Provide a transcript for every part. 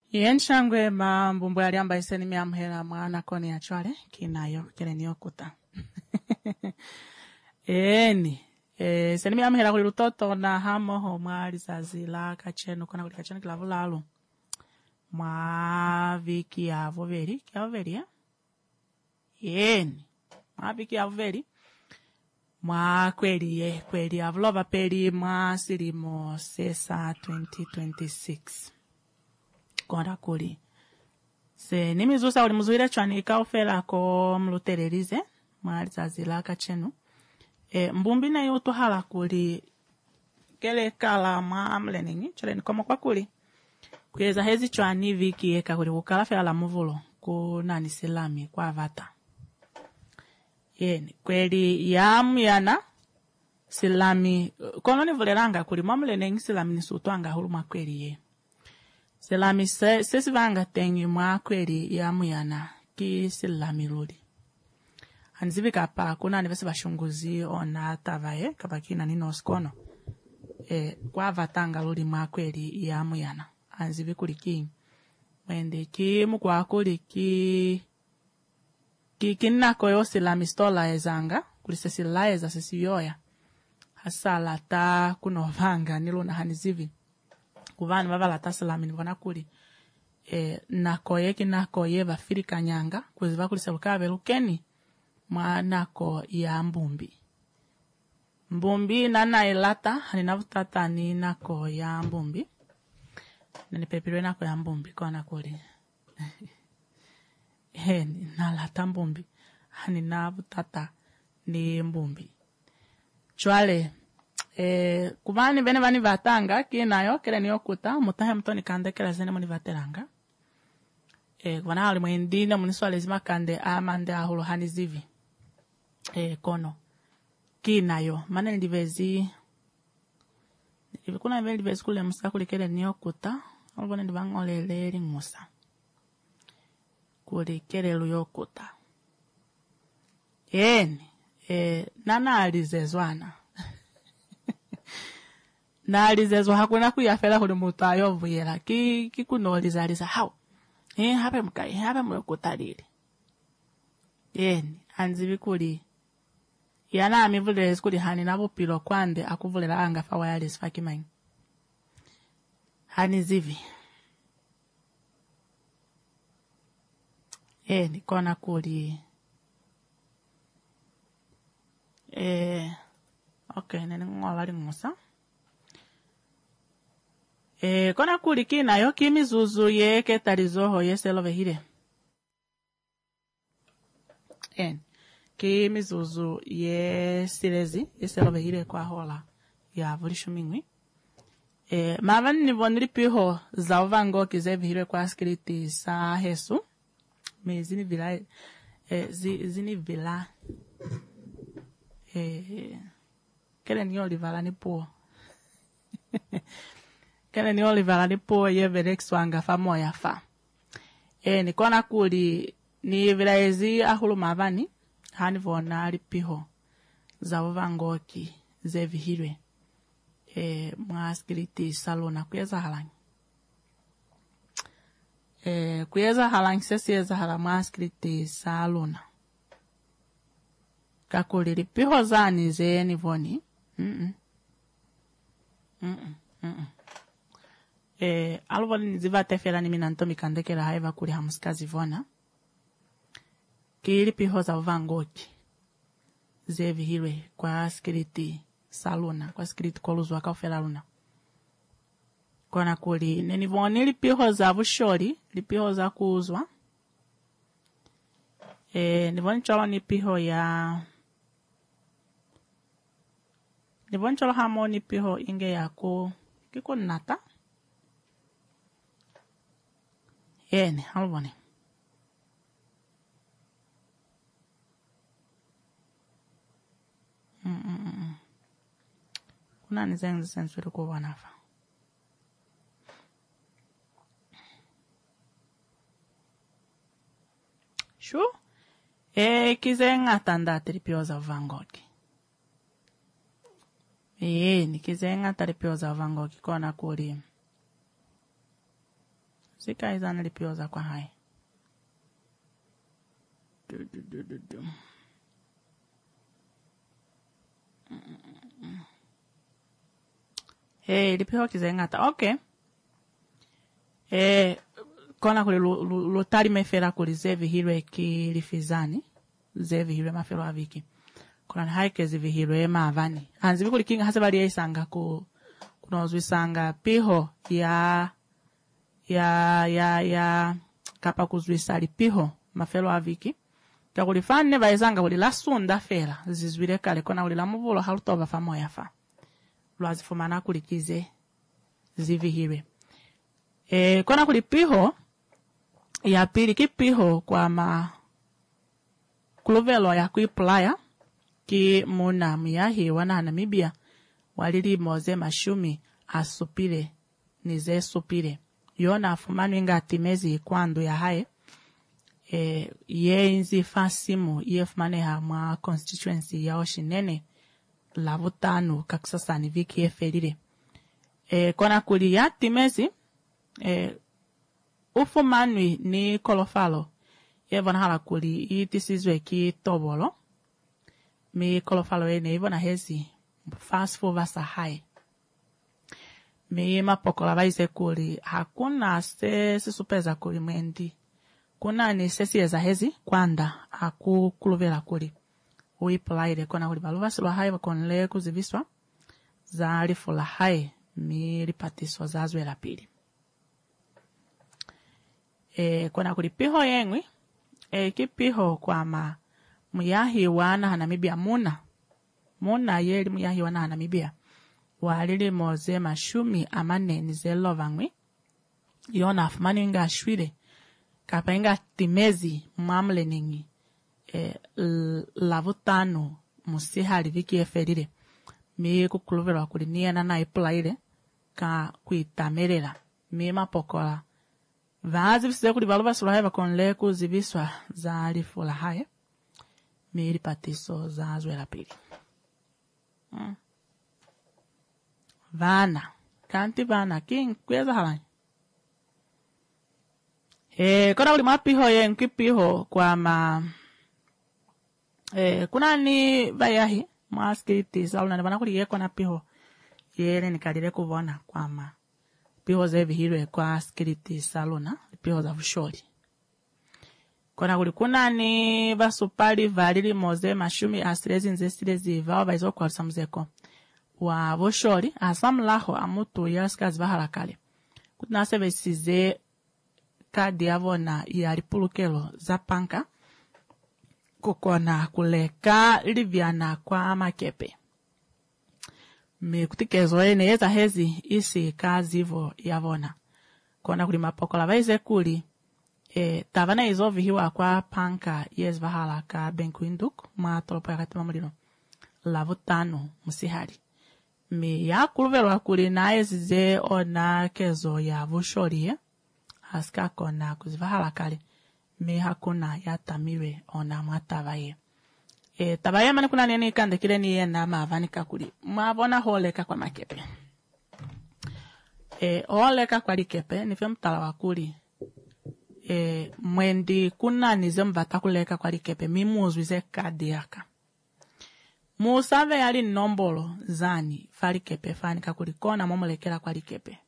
Yenshangwe mbumbu yaliamba iseni miamhera mwana koni ya chwale kinayo kile niyokuta. Seni miamhera kuli lutoto na hamo ho mwari zazila kachenu kona kuli kachenu kilavu lalu. Mwa viki ya voveri, kia voveri ya? Mwa viki ya voveri. Mwa kweli ya vlova peri mwa silimo sesa 2026. Kona kuli. Se nimizusa uli muzuire chwani ikaufela ko mlutererize. Mwari zazila kachenu. Mbumbi na yutu hala kuli. Kele kala mleningi. Chole nikomo kwa kuli. Kweza hezi chwani viki eka kuli kukala fela la muvulo. Kunani silami kwa vata. Kweli yana silami. Kono ni vuleranga kuli mleningi silami nisutuanga hulu kweli Silami sesi vanga tengi mwa kweli yana ki silami luli. Hanzivi kapa kuna nivesi bashunguzi ona tavaye kabakina nino skono. Kwa vatanga luli mwa kweli yana. Hanzivi kuli ki. Mwende ki mkwa kuli ki kina koyo silami stola ezanga. Kuli sesi laeza sesi yoya. Hasala ta kuno vanga niluna hanzivi. Kuvani wavala tasalami nivona kuli. Nakoye vafirika nyanga. Kuziva kuli selukabe lukeni. Mwa nako ya mbumbi. Mbumbi nana ilata. Haninavutata ni nako ya mbumbi. Nani pepirwe nako ya mbumbi. Kwa kuli. Nalata mbumbi. Haninavutata ni mbumbi. Chwale. Kuvani vene vani vatanga kinayo kile niyokuta mutahe mtoni kande kila zene muni vateranga. Kuvana hali mwendina muniswale zima kande amande ahulu hanizivi. Kono kinayo mane ndivezi kuna ndivezi kule musa kule kile niyokuta alubone ndivangolele musa kule kile luyokuta. Nana alizezwana. Nalizezwa hakuna kuyafela kuli mutayo vuyela kikunolizaliza hao hape mkai hape mkutalili anzivi kuli yana amivulele kuli hani nabo pilo kwande akuvulela anga fa wireless fakimanyi hani zivi nikona kuli okay nene ngolali ngosa kona kuli kinayo kimizuzu ye ketalizoho yeselove hile. Kimizuzu ye silezi yeselove hile kwa hola ya vulishu mingwi. Mavani nivonili piho za uvango kizevi hile kwa skriti sa hesu. Me zini vila, zini vila. Kele ni olivala ni puo. Kene ni Oliver alipo ye Verex wanga fa moya fa. Nikona kuli ni vilaezi ahulu mavani. Hani vona alipiho. Za uvangoki zevi hilwe. Mwaskiliti salona kuyeza halangi. Kuyeza halangi sesi yeza hala mwaskiliti salona. Kakuli lipiho zani ze nivoni. Aluvoli niziva tefela ni minantomi kandekela haiva kuli hamusikazi vona. Kili pihoza uvangoki. Zevi hilwe kwa skiriti saluna. Kwa skiriti koluzu waka ufela luna. Kona kuli nenivoni li pihoza vushori. Li pihoza kuuzwa. Nivoni cholo ni piho ya. Nivoni cholo hamo ni piho inge yako. Kiko nata. Alubone. Kuna nizengi sensuri kwa wanafa. Shu? Kizenga tanda tripioza vangoki. Nikizenga tripioza vangoki kona kuri. Zika izana lipioza kwa hai. Lipio kizengata. Okay. Kona kuli lutari mefera kuli zevi hirwe ki lifizani. Zevi hirwe mafero aviki. Kona ni haike zevi hirwe maavani. Hanzivi kuli kinga hasa bali isanga kunozwisanga piho ya kapa kuzwisali piho mafero aviki. Kia kuli fane vaizanga kuli la sunda fera. Zizwire kale kona kuli la muvulo halutoba famoya fa. Lwazifumana kuli kize zivi hirwe. Kona kuli piho ya pili kipiho kwa kuluvelo ya kuiplaya ki muna miyahi wana Namibia walili moze mashumi asupire nize supire yona afumanu inga atimezi kwandu ya hae ye inzi fasimu ye fumane ha mwa constituency ya oshinene lavutanu kakisasani viki eferire kona kuli ya timezi ufumanwi ni kolofalo yevona hala kuli itisizwe ki tobolo mi kolofalo ene ivona hezi fast for vasa hai mi mapokola vaize kuli hakuna sisupeza kuli mwendi kuna ni sesi eza hezi kwanda kuluvela kuli uipulaire kona kuli baluvasilo hai wakonle kuziviswa za alifula hai mi ripatiswa za azwela pili kona kuli piho yengwi kipiho kwa muyahi wana Namibia muna yeli muyahi wana Namibia walili moze mashumi amaneni zelovangwi yona afumani inga ashwire kapa inga timezi mwamle ningi lavutanu musihali viki eferire mi kukuluvela kuli niena na ipulaire ka kuitamerera mi mapokola vazi visise kuli valuva sulahe konle kuziviswa za alifula hae miri patiso za azwela pili. Kanti vana king kweza halani. Kona kuli mapiho ye nkipiho kwa kuna ni vayahi maaskiriti sauna ni vana kuli ye kona piho yele nikalile kuvona kwa piho zevi hirwe kwa skiriti saluna piho za vushori kona kuli kuna ni vasupali valili moze mashumi asirezi nzesirezi vao vaizo kwa samzeko wa vushori asamlaho amutu yaskazi vahalakale kuna seve size kadi yavona yalipulukelo za panka kukona kuleka livyana kwa makepe mikutikezo ene yeza hezi isi kazi vo yavona kona kuli mapokola vaize kuli tavana izovi hiwa kwa panka yes vahala ka benkuinduk matolopo yakati mamulino lavutanu musihali mi ya kuluvelo kuli na ezize ona kezo ya vushori haska kona kuzivahala kale mi hakuna ya tamire ona matavaye tabaye mani kuna nini kande kile ni yena mavanika kuli mavona holeka kwa makepe holeka kwa likepe nifyo mtala wakuli mwendi kuna nize mvata kuleka kwa likepe mimuzwize kadi yaka musave yali nombolo zani falikepe fanika kulikona momolekela kwa likepe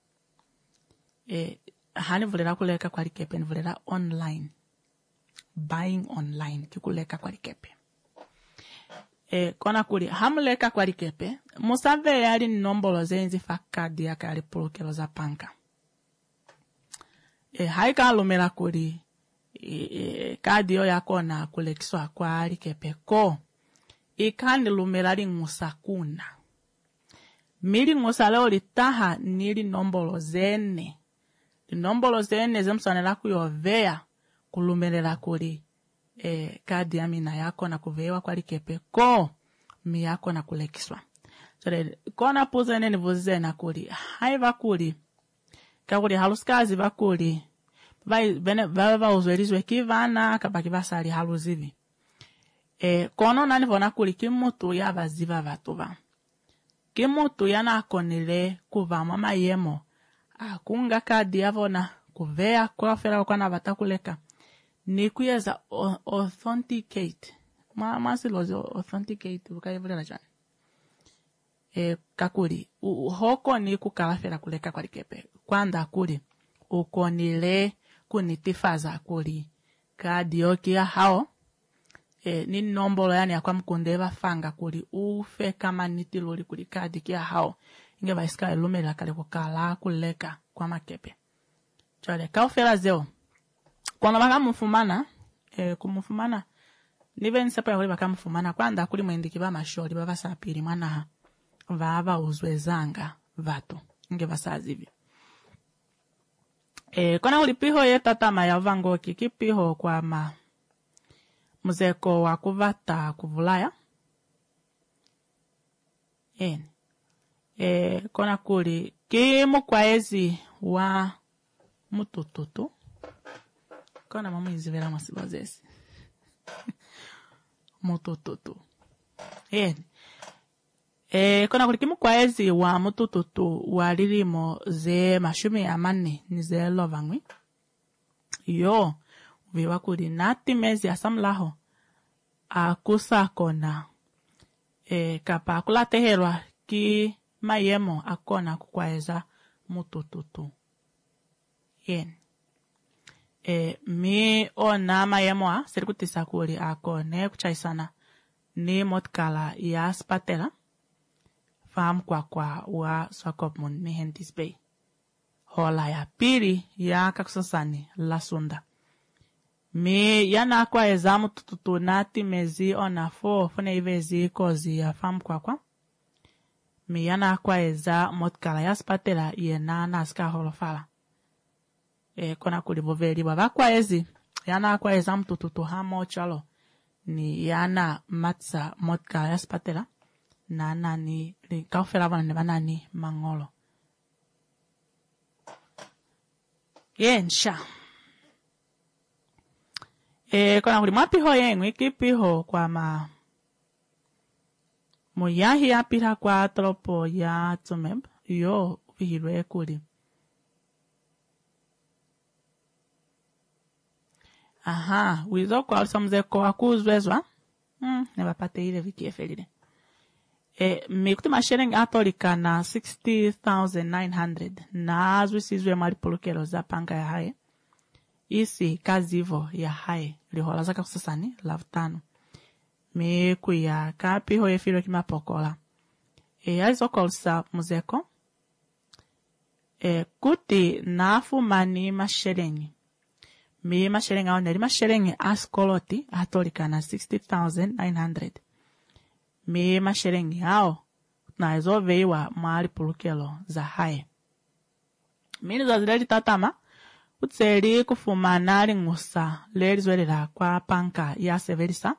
hani vulera kuleka kwa likepe nivulera online buying online kikuleka kwa likepe kona kuli hamuleka kwa likepe musave yali nombolo zenzi fa kadi yaka yali pulukelo za panka haika lumela kuli kadi yo yako na kulekiswa kwa likepe ko ikandi lumela lingusakuna mili ngusa leo litaha nili nombolo zene zemsanela kuyovea kulumelela kuli kadi ya mina yako na kuvewa kwa likepe ko mi yako na kulekiswa sore kona puze nene vuze na kuli haiva kuli kakuli haluskazi bakuli bava uzwerizwe kivana kabaki basali haluzivi kono nani vona kuli kimutu ya vaziva vatuva kimutu yana akonile kuva mama yemo akunga kadi yavona kuvea kwa fera kwa na batakuleka ni kuyeza authenticate masilo authenticate ukaivulera chani kakuli hoko ni kukala fera kuleka kwa likepe kwanda kuli ukonile kunitifaza kuli kadio kia hao ni nombolo yani akwa mkunde bafanga kuli ufe kama nitiloli kuli kadi kia hao inge baiska lumela kale kukala kuleka kwa makepe chale kaufela zeo kwa baka mfumana kumfumana nive nsepa kuli baka mfumana kwanda kuli mwendiki ba mashori baba sapiri mwana vava uzwezanga vato inge basazivi kona ulipiho ye tatama ya vango kikipiho kwa muzeko wa kuvata kuvulaya kona kuli kimu kwa ezi wa mutututu kona mamu izivela masibozesi mutututu kona kuli kimu kwa ezi wa mutututu wa lilimo ze mashumi amane ni ze lovangwi yo viwa kuli nati mezi asamlaho akusa kona kapa akula teherwa ki mayemo akona kukwaeza mutututu mi ona mayemo serikutisa kuli akone kuchaisana ni motkala ya spatela fam kwa wa swakopmun ni Hentis Bay hola ya piri ya kakusasani la sunda mi yana kwa ezamu tututu nati mezi ona fune ivezi kozi ya fam kwa mi yana kwa eza motkala ya spatela yena naska holofala kona kuliboveli baba kwa ezi yana kwa ezamu tututu hamo chalo ni yana matsa motkala ya spatela na nani kaufela vana banani mangolo nsha kona kuli mapiho yengu ikipiho kwa muyahi ya pira kwa tropo ya tumeb yo vihirwe kuli wizo kwa ulisamzeko akuzwezwa nebapate ile vikiefelile mikuti mashereng atolika na 60,900 na azwisizwe malipolokelo za panga ya hae isi kazivo ya hae lihola zaka kusasani lavutano miku ya kapiho yefiro kimapokola alizokolsa muzeko kuti nafumani masherengi mi masherengi aoneli masherengi askoloti atolika na 60,900 mi masherengi hao na ezoveiwa mahali pulukelo za hae mini zazileli tatama utseli kufumana lingusa lelizwelela kwa panka ya severisa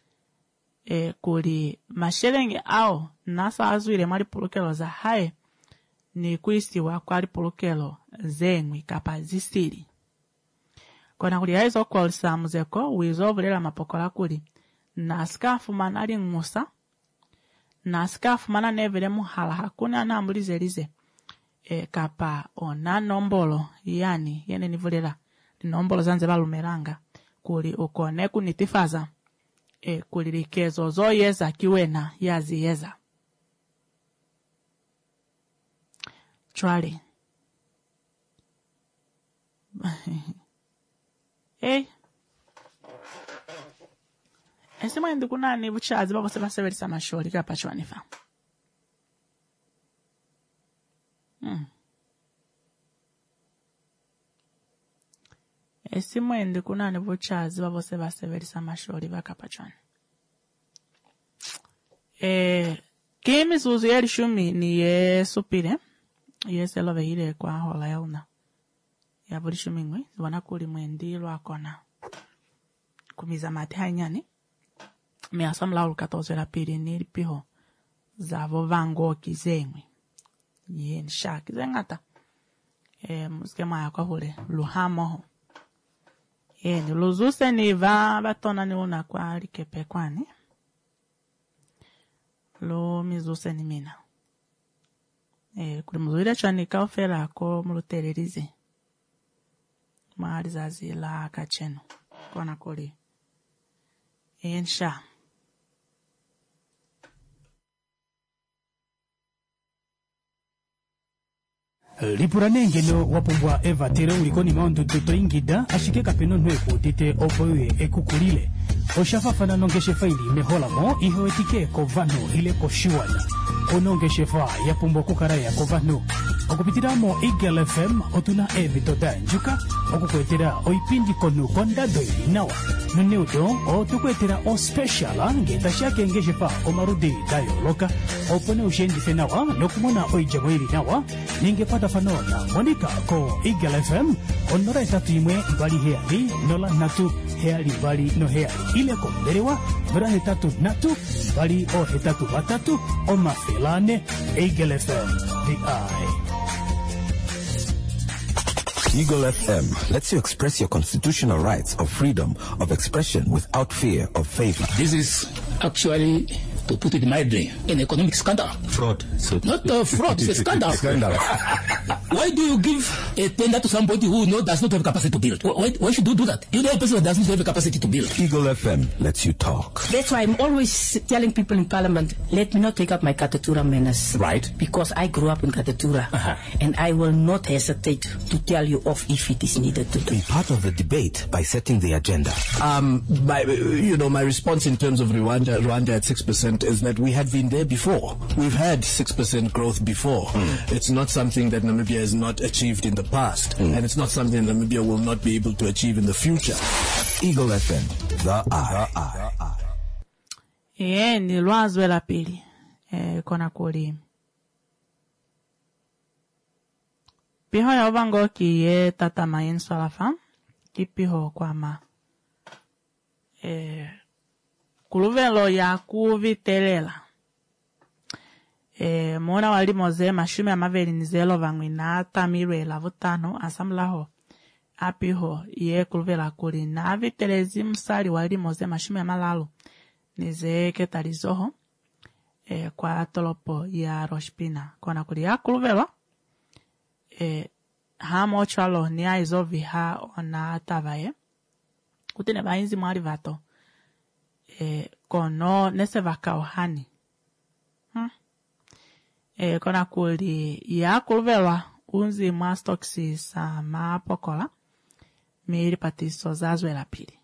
kuli masherengi ao nasa azwile mahali pulukelo za hae ni kuisiwa kwa lipulukelo zengwi kapa zisili kona kuli haizo kolisa muzeko wizovulela mapokola kuli nasika fumana lingusa nasika fumana nevele muhala hakuna nambulizelize kapa ona nombolo yani yene nivulela nombolo zanze balumeranga kuli ukone kunitifaza kuli likezo zoyeza kiwena yaziyeza chwali esimo ndi kunani buchazi babo sebaseberisa mashori kapa chwanifa esimo ndi kunani buchazi babo sebaseberisa mashori bakapa chwani kimi zuzu yeli shumi ni supile yeselove ile kwa hola yauna ya buli shumi ngwe zibona kuli mwendi lwakona kumiza mate hanyani me asamla ul 14 la pili ni piho zavo vango kizengwe yen shaki zengata muskema yakwa hule luhamo yen luzuse ni batona ni una kwa likepe kwani lo mizuse ni mina kuli muzwile chani kaofera ko mulutererize maarizazi la kacheno kona kuli ensha lipuranengelo wapumbwa eva tere ulikoni maondo tutoingida ashike kapeno nweko tite opoye ekukulile oshafafana nongeshe faili meholamo ihoetike kovano ile koshiwana onongeshe fa yapumbwa kukaraya kovano okupitiramo Eagle FM otuna evitoda njuka okukwetera oipindi konu kondado nawa nuneudo otukwetera o special ngetashake ngeshe fa omarudi dayoloka opone ushendise nawa nokumona oijabo ili nawa ningepata fanona monika ko Eagle FM onora etatu imwe bali heali nola natu heali bali no heali ile konderewa bra hetatu natu bali o hetatu batatu o mafelane Eagle FM the eye. Eagle FM lets you express your constitutional rights of freedom of expression without fear of favor. This is actually, to put it mildly, an economic scandal. Fraud. So not fraud, it's a scandal. Why do you give a tender to somebody who does not have capacity to build? Why should you do that? You know a person that doesn't have the capacity to build. Eagle FM lets you talk. That's why I'm always telling people in Parliament, let me not take up my Katatura menace. Right. Because I grew up in Katatura. And I will not hesitate to tell you off if it is needed to do. Be part of the debate by setting the agenda. My response in terms of Rwanda at 6% is that we had been there before. We've had 6% growth before. It's not something that Namibia has not achieved in the past. And it's not something Namibia will not be able to achieve in the future. Eagle FM, the eye. Ni lwazwe la pili kona kuli piho ya ubango kiye tata mayen swalafa kipiho kwa ma kuluvelo ya kuvitelela mona wali moze mashumi amaveli nizelo vangwina tamirwe la vutano asamlaho apiho ye kuluvela kuli na vitelezi msali wali moze mashumi amalalo nize ketalizoho kwa tolopo ya roshpina kona kuli ya kuluvela hamo chalo ni aizovi ha ona tavaye kutine bainzi mwari vato kono nese vakao hani kona kuli ya kuluvela unzi mwa stoksi sa mapokola miri patiso zazwe la pili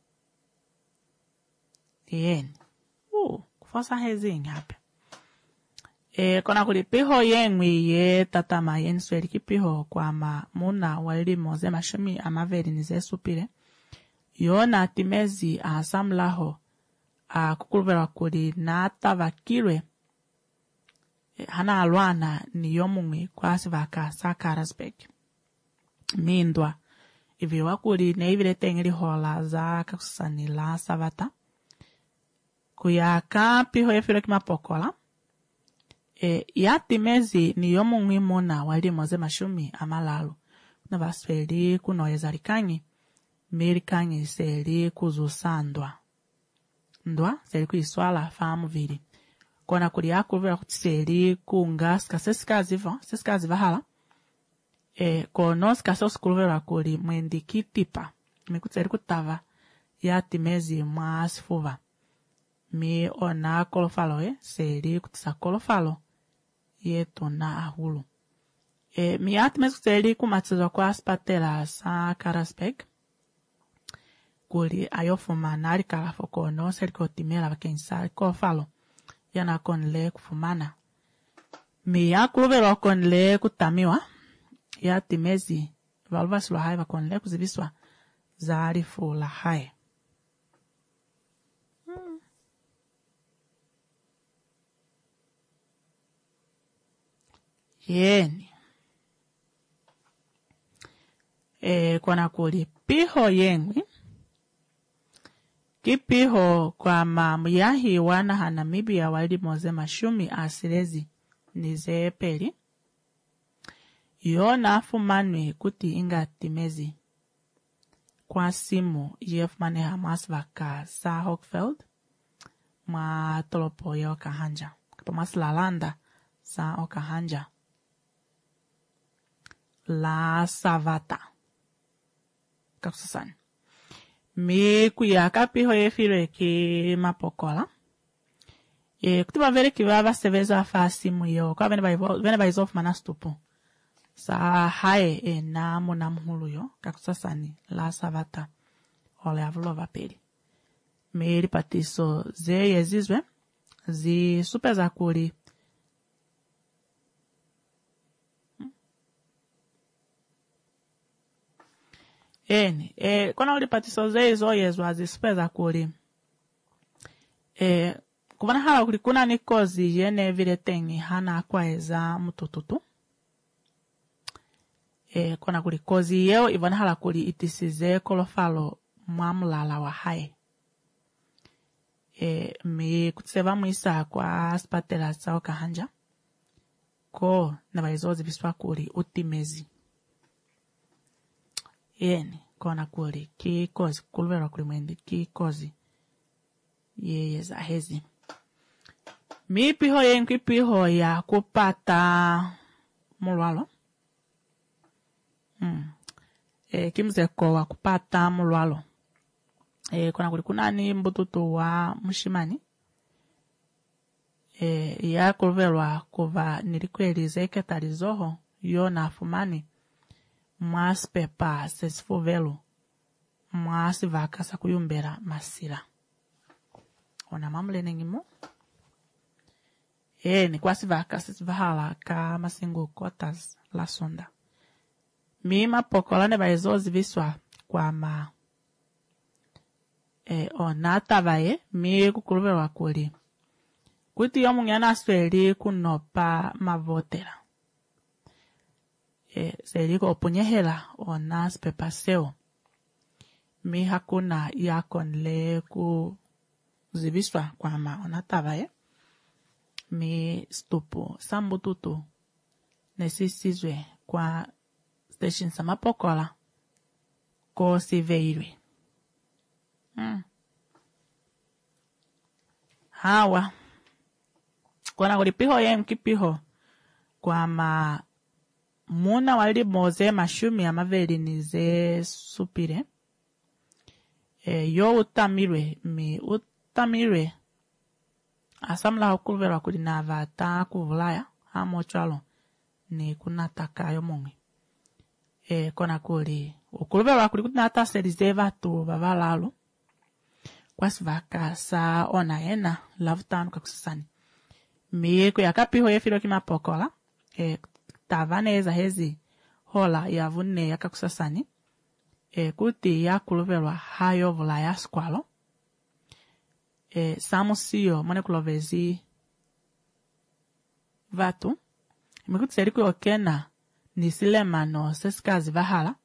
kufosa hezingi hape kona kuli piho yengwi ye tatama yensweli kipiho kwa muna wali moze mashumi amaveli nize supile yona timezi asamlaho kukuluvela kuli na tavakilwe hana alwana ni yomungwi kwa sivaka sakarasbek mindwa ivi wakuli neivile tengili hola za kakusanila savata kuyaka piho yefilo kimapokola ya timezi ni yomungwi muna wali moze mashumi amalalu na vasfeli kunoyeza likanyi mirikanyi seli kuzusandwa ndwa seli kuiswala famu vili kona kuli yakuluvela kuti seli kunga sesikaziva hala kono sikase usikuluvela kuli mwendi kitipa mikuti seli kutava ya timezi mwa sifuva mi ona kolofalo seli kutisa kolofalo yetu na ahulu mi atimezi kuseli kumatizwa kwa spatela sa karaspek kuli ayofuma nari kalafo kono seli kotimela vakensa kolofalo yana konle kufumana mi yakuluvela konle kutamiwa ya timezi valuvasilo hai vakonle kuziviswa za alifu la hai yeni kona kuli piho yengwi kipiho kwa mamuyahi wana ha Namibia wali moze mashumi asilezi nize peli yona afumanwe kuti inga timezi kwa simu yefumane ha masvaka sa Hockfeld ma tolopo ya Okahanja kapa maslalanda sa Okahanja la savata kakusasani. Mi kuya kapiho yefiro ki mapokola. Kutuba vere kiva seveza fasi muyo. Kwa vene ba izof manastupu. Sa hae na munamhulu yo. Kakusasani la savata. Ole avulova peri. Mi patiso ze yezizwe. Zi supeza kuri. Kona ulipatiso zezo yezo azisupeza kuri. Kubana hala kuri kuna nikozi yene vile tengi hana kwaeza mutututu. Kona kuri kozi yeo ivana hala kuri itisize kolofalo mwamulala wa hae. Mi kutseva mwisa kwa spatela sao kahanja. Ko nabaizozi biswa kuri utimezi. Kona kuri ki kozi kulvera kuri mwendi ki kozi yeye za hezi. Mi piho yenki piho ya kupata mulwalo. Kimzeko wa kupata mulwalo. Kona kuri kunani mbututu wa mshimani. Ya kulverwa kuva nilikwelize ketalizoho yo na fumani. Mwasi pepa sesifuvelu. Mwasi vakasa kuyumbera masila. Ona mamule nengimo. Ni kwasi vakasa sivahala ka masingu kotas la sonda. Mima pokola ne baizozi viswa kwa ma. Onata vae mi kukulverwa kuli. Kuti yomu ngana sweli kunopa mavotera. Seliko opunyehela onas pepaseo. Mi hakuna yakon le ku zibiswa kwa ma onatavae. Mi stupu sambututu nesisizwe kwa station samapokola ko siveirwe. Hawa. Kona kulipiho ye mkipiho kwa ma muna wali moze mashumi amaveli nize supire. Yo utamirwe mi utamirwe asamla hukulverwa kulina vata kuvulaya hamo chalo ni kunataka yo mungi. Kona kuli ukulverwa kuli kunata serize vatu vavalalo kwasi vaka sa ona ena lavutanu kakusasani. Mi kuyakapiho yefiro kimapokola tavaneza hezi hola yavune yakakusasani. Kuti ya kuloverwa hayo vula ya skwalo. Samusiyo mwane kulovezi vatu. Mikuti seriku yokena nisilemano sesikazi vahala.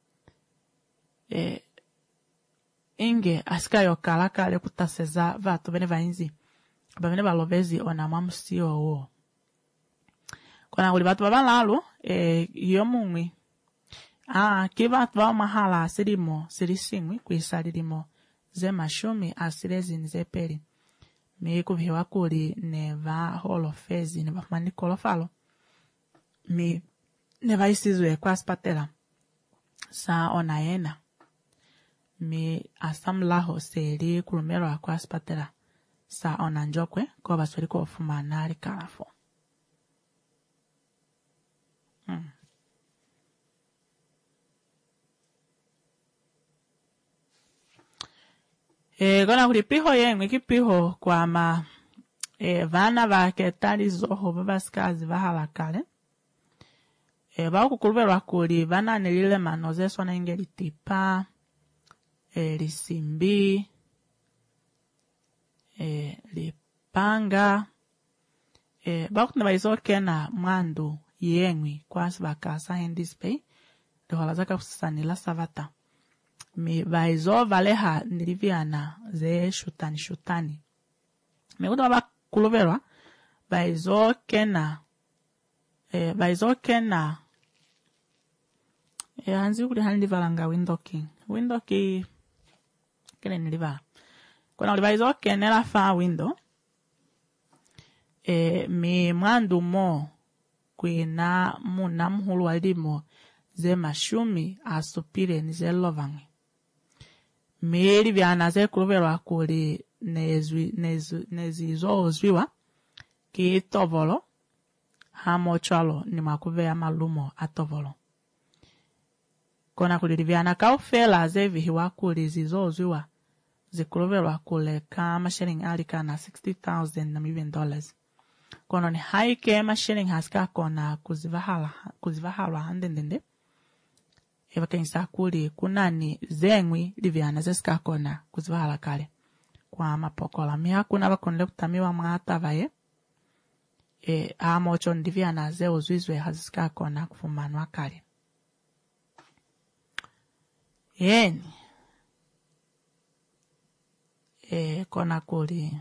Inge asika yokala kale kutaseza vatu bene vainzi. Bavene balovezi ona mamusiyo uo. Kona kuli vatu babalalu, yomungwi. Kiva tuwa mahala asirimo, sirisingwi, kuisalirimo, ze mashumi asirezi nze peri. Mi kuviwa kuli neva holofezi, neva fumani kolofalo. Mi neva isizwe kwa spatela. Sa onayena. Mi asamlaho seri kulumero kwa spatela. Sa onanjokwe, kwa baswari kwa fumanari kalafo. Kona kulipiho yengu kipiho kwa ma vana vaketali zoho vavasikazi vahalakale. Bakukulverwa kuli vana nilile manoze swana ingeli tipa, lisimbi, lipanga. Bakutna baizo kena mwandu yengwi kwa sibakasa hendispei. Lihola zaka kusasanila savata. Mi baizo valeha niliviana ze shutani. Mi kutu waba kuloverwa baizo kena hanzi kuli handi valanga window key kene niliva kona uli baizo kenela fa window mi mwandu mo kuina muna mhulu walimo ze mashumi asupire ni ze lovangi meri vyana ze kuruverwa kuli nezizozwiwa ki tovolo hamo chalo ni makuve ya malumo atovolo. Kona kuli vyana kaufela ze vihiwa kuli zizozwiwa zikuruverwa kule kama shilling alika na $60,000 na $1,000,000. Kono ni haike ma shilling haska kona kuzivahala handendende. Eva kenisa kuli kunani zengwi livyana zeska kona kuzivahala kale. Kwa mapokola miha kuna wakonle kutamiwa mngata vaye. Hamocho ndivyana ze uzwizwe haziska kona kufumanwa kale. Yeni. Kona kuli.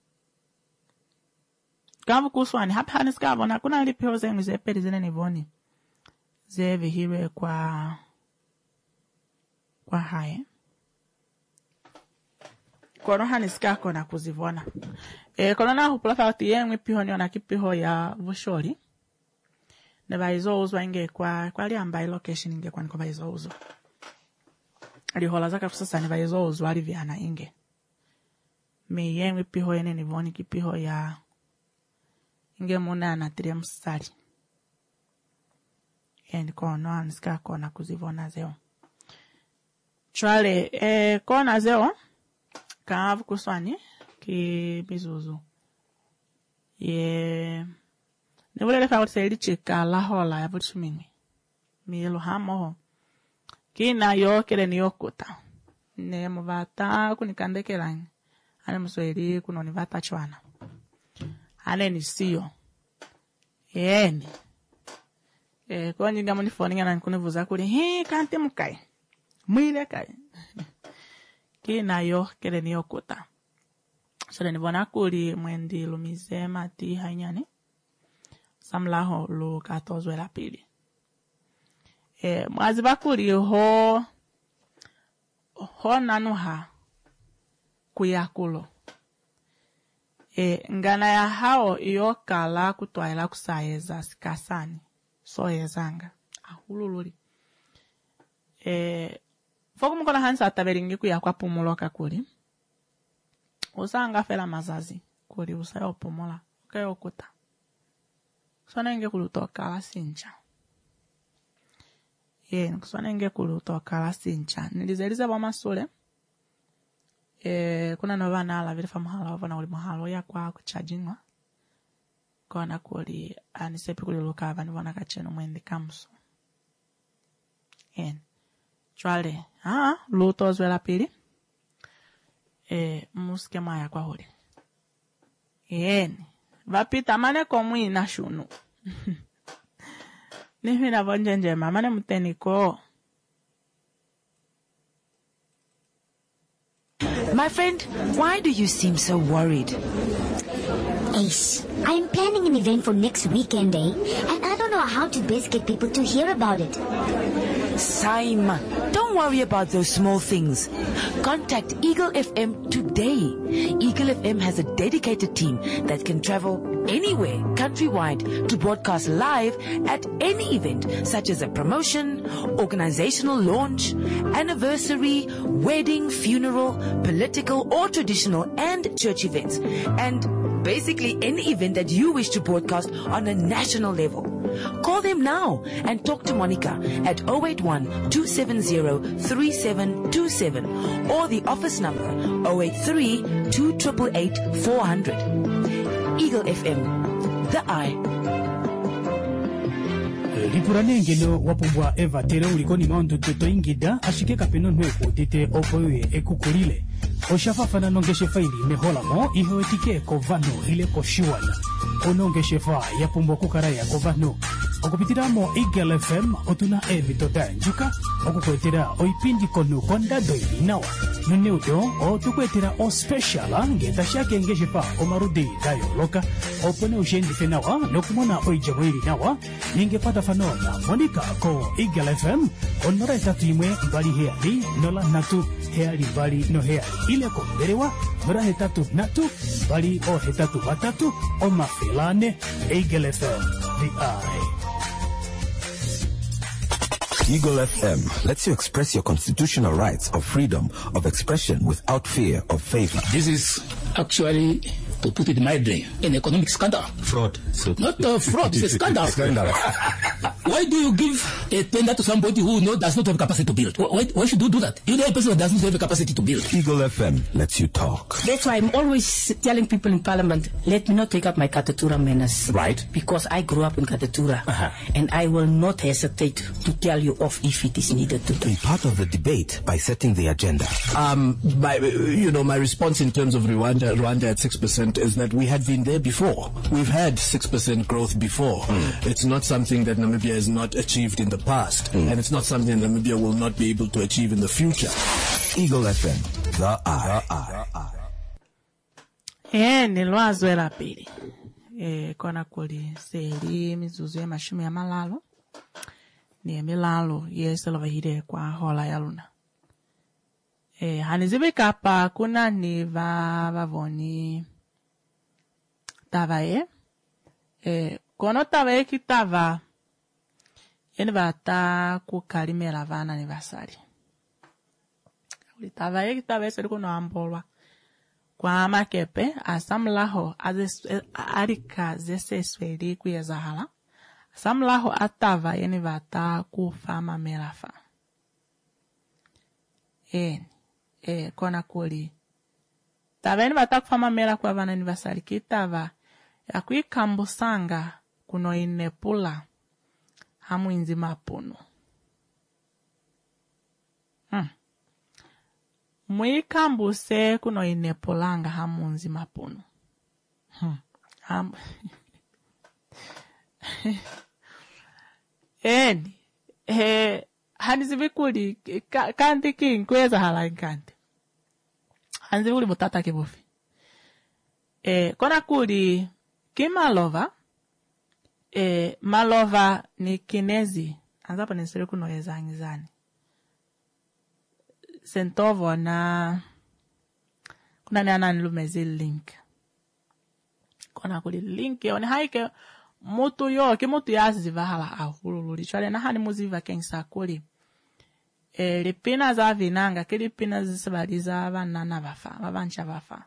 Kavu kuswani hapa haniska vona kuna lipiho zengwi ze peri zene nivoni. Ze vihirwe kwa hae. Kono haniska kona kuzivona. Kono na hupula fauti yengwi piho niona kipiho ya vushori. Neva izo uzwa inge kwa li ambaye location inge kwa nikoba izo uzwa. Alihola zaka kusasa neva izo uzwa aliviana inge. Me yengwi piho yene nivoni kipiho ya inge muna anatiria mstari. Kono haniska kona kuzivona zeo. Chwale, kona zeo, kavu kuswani, ki mizuzu. Nivulele fa utiseli chika la hola ya vutishumingi. Mielo hamoho. Kina yo kele ni yokuta. Ne muvata kunikandeke langi. Ane msweli kunonivata chwana. Ane ni siyo. Yeni. Kwa njinga munifoni nga nkunivuza kuli, kanti mukai. Mwile kai. Kina yo kele ni yokuta. Sole nivona kuli mwendi lumize mati hainyani. Samlaho lu katozwe la pili. Mwaziba kuli ho nanuha kuyakulo. Ngana ya hao iyo kala kutuaila kusayeza sikasani. Soyezanga. Ahulululi. Foku mkona hansa ataberingi kuya kwa pumuloka kuli. Usanga fela mazazi. Kuli usayo pumula. Kayo kuta. Sona inge kulutoka la sincha. Kusona inge kulutoka la sincha. Nilizeliza wa masule. Kuna novana ala vilifa muhalo. Wavona uli muhalo ya kwa kuchajingwa. Kona kuli anisepi kuli luka hava nivona kacheno mwendi kamsu. Chwale. Luto zwe la pili. Muske maya kwa huli. Vapita mane komwi na shunu. Nihina vonjenje mane muteniko. My friend, why do you seem so worried? Ace, I'm planning an event for next weekend, and I don't know how to best get people to hear about it. Simon, don't worry about those small things. Contact Eagle FM today. Eagle FM has a dedicated team that can travel anywhere countrywide to broadcast live at any event, such as a promotion, organizational launch, anniversary, wedding, funeral, political or traditional and church events, and basically any event that you wish to broadcast on a national level. Call them now and talk to Monica at 081-270-3727 or the office number 083-288-400. Eagle FM, the eye. Lipuranengelo wapumbwa Eva tere ulikoni maundu toto ingida ashike kapeno nweko tete opoye ekukulile. Oshafafana nongeshe faili meholamo ihoetike kovano ile koshiwana. Onongeshe fa ya pumbwa kukaraya kovano. Okupitiramo Eagle FM otuna evitoda njuka. Okukwetera oipindi konu konda doili nawa. Nuneudo o tukwetera o speciala ngeta shake ngeshe fa omarudi dayo loka. Opone ushendi fenawa nokumona oijawiri nawa. Ningepata fanona Monica ko Eagle FM onora tatu imwe mbali heali nola natu heali mbali no heali ile konderewa nora hetatu natu mbali o hetatu batatu o mafilane Eagle FM the eye. Eagle FM lets you express your constitutional rights of freedom of expression without fear of favor. This is actually, to put it mildly, an economic scandal. Fraud. So Not fraud, it's a scandal. Why do you give a tender to somebody who does not have capacity to build? Why should you do that? You know a person who doesn't have the capacity to build. Eagle FM lets you talk. That's why I'm always telling people in Parliament, let me not take up my Katatura manners. Right. Because I grew up in Katatura. And I will not hesitate to tell you off if it is needed to do. Be part of the debate by setting the agenda. My response in terms of Rwanda at 6% is that we had been there before. We've had 6% growth before. It's not something that Namibia has not achieved in the past. And it's not something that Namibia will not be able to achieve in the future. Eagle FM, the eye. Nilwazwe la pili. Kona kuli seli mizuzu ya mashumu ya malalo. Ni milalo yeselova hide kwa hola ya luna. Hanizibi kapa kuna ni vavoni tavae. Kono tavae kitava yeni vata kukalimela vana ni vasari. Tavae kitava eseri kuno ambolwa. Kwa makepe asamlaho arika zesesweli kuyezahala. Asamlaho atava yeni vata kufama melafa. Kona kuli. Tava yeni vata kufama mela kwa vana ni vasari kitava. Ya kui kambusanga kuno inepula hamu inzima puno. Mwikambuse kuno inepulanga hamu inzima puno. Hanizibikuli kanti kinkweza hala inkanti. Hanizibikuli mutata kibufi. Kona kuli kimalova. Malova ni kinezi. Anzapo nisiri kuno ezangizani. Sentovo na kuna ni ananilumezi link. Kona kuli link yoni haike mutu yo kimutu yaziva hala ahululu chwale na hani muziva kensa kuli. Lipina za vinanga kilipina zisabaliza vanana vafa vavancha vafa.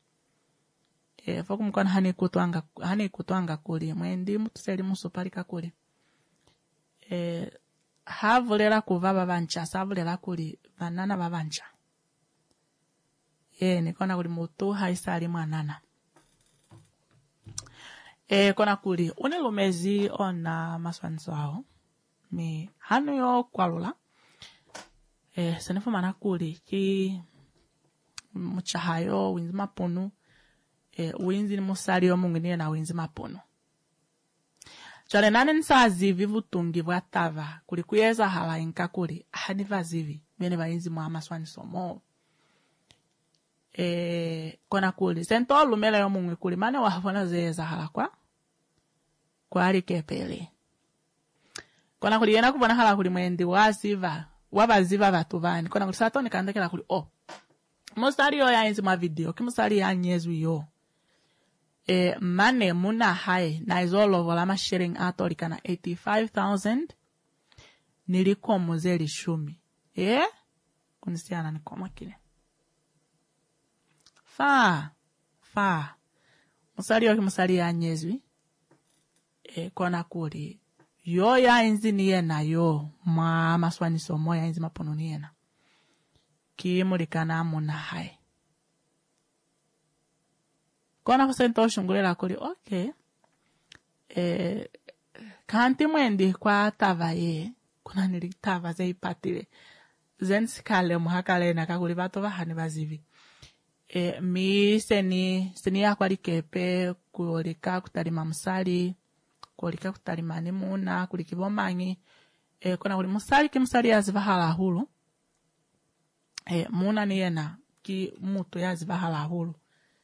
Foku mkona hani kutuanga kuli mwendi mutu seli musupalika kuli. Havulera kuva vavancha savulera kuli vanana vavancha. Nikona kuli mutu haisali mwanana. Kona kuli unilumezi ona maswaniso hao. Mi hanu yo kwalula. Sanifu mana kuli ki mchahayo winzi mapunu. Winzi ni musali yo munginie na winzi mapunu. Chale nane nsazi vivu tungi watava kuli kuyeza hala inka kuli haniva zivi mene vainzi mwa maswaniso mo. Kona kuli sento lumela yo mungi kuli mane wafona zeza hala kwa alikepele. Kona kuli yena kubona hala kuli mwendi wabaziva vatuvani. Kona kuli sato nikandekela kuli musari yo ya inzi mwa video kimusari ya nyezu yo. Mane muna hai na izolo volama sharing atorika na 85,000 niliko muzeli shumi. Kunisiana nikoma kile. Musari yo kimusari ya nyezwi. Kona kuli. Yo ya inzi niyena yo. Maswaniso mo ya inzi mapono niyena. Kimulikana muna hai. Kona kusento shungulera kuli, okay. Kanti mwendi kwa tava ye. Kuna nili tava ze ipatile. Zensikale muhakale na kakuli bato bahani bazivi. Mi seni ya kwa likepe kulika kutalima musali. Kulika kutalima ni muna kulikibomangi. Kuna kuli musali ki musali ya zivahala hulu. Muna ni yena ki mutu ya zivahala hulu.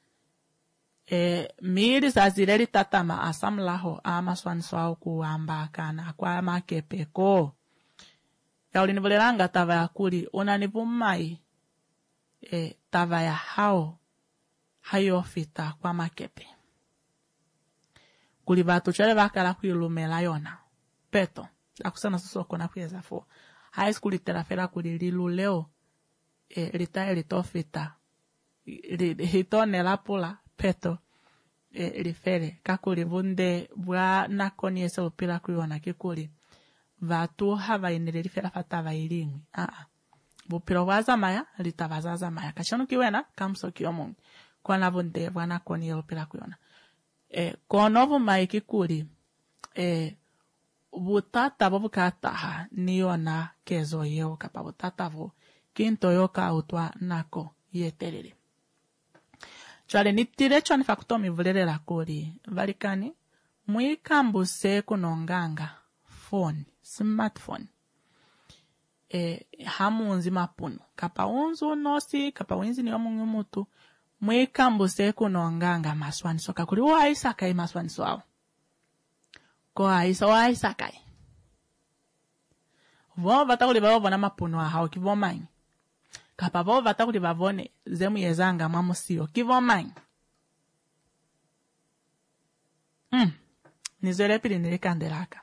Miri zazireli tatama asamlaho amaswaniso au kuambaka na kwa makepe ko. Ya ulinivolelanga tava ya kuli unanivumai tava ya hayo fita kwa makepe. Kuli batu chale bakala kuilumela yona. Peto. akusana sosoko na kuyeza fo high school iterafera kuli liluleo litae litofita hitone lapula peto lifere kakuli bunde bwa nakoni ese lupila kuyona kikuli vatu hava inele lifera fatava ilingwi bupilo wazamaya litavazazamaya kashanu kiwena kamso kiyomungi kwa na bunde bwa nakoni lupila kuyona konovu maiki kuli butata bo bukataha niona kezo yeo kapa butata bo kinto yoka utwa nako yeterere chale nitire chani fakutomi vulerera kuli valikani mwikambuse kunonganga phone smartphone hamunzi mapuno kapa unzu nosi kapa winzi ni wamungu mutu mwikambuse kunonganga maswani soka kuli waisa kai maswani swao ko aisa kai vo vatakuli vavona mapuno ahao kivomanyi kapa vo vatakuli vavone zemu yezanga mwamusio kivomanyi nizwele pili nilikandelaka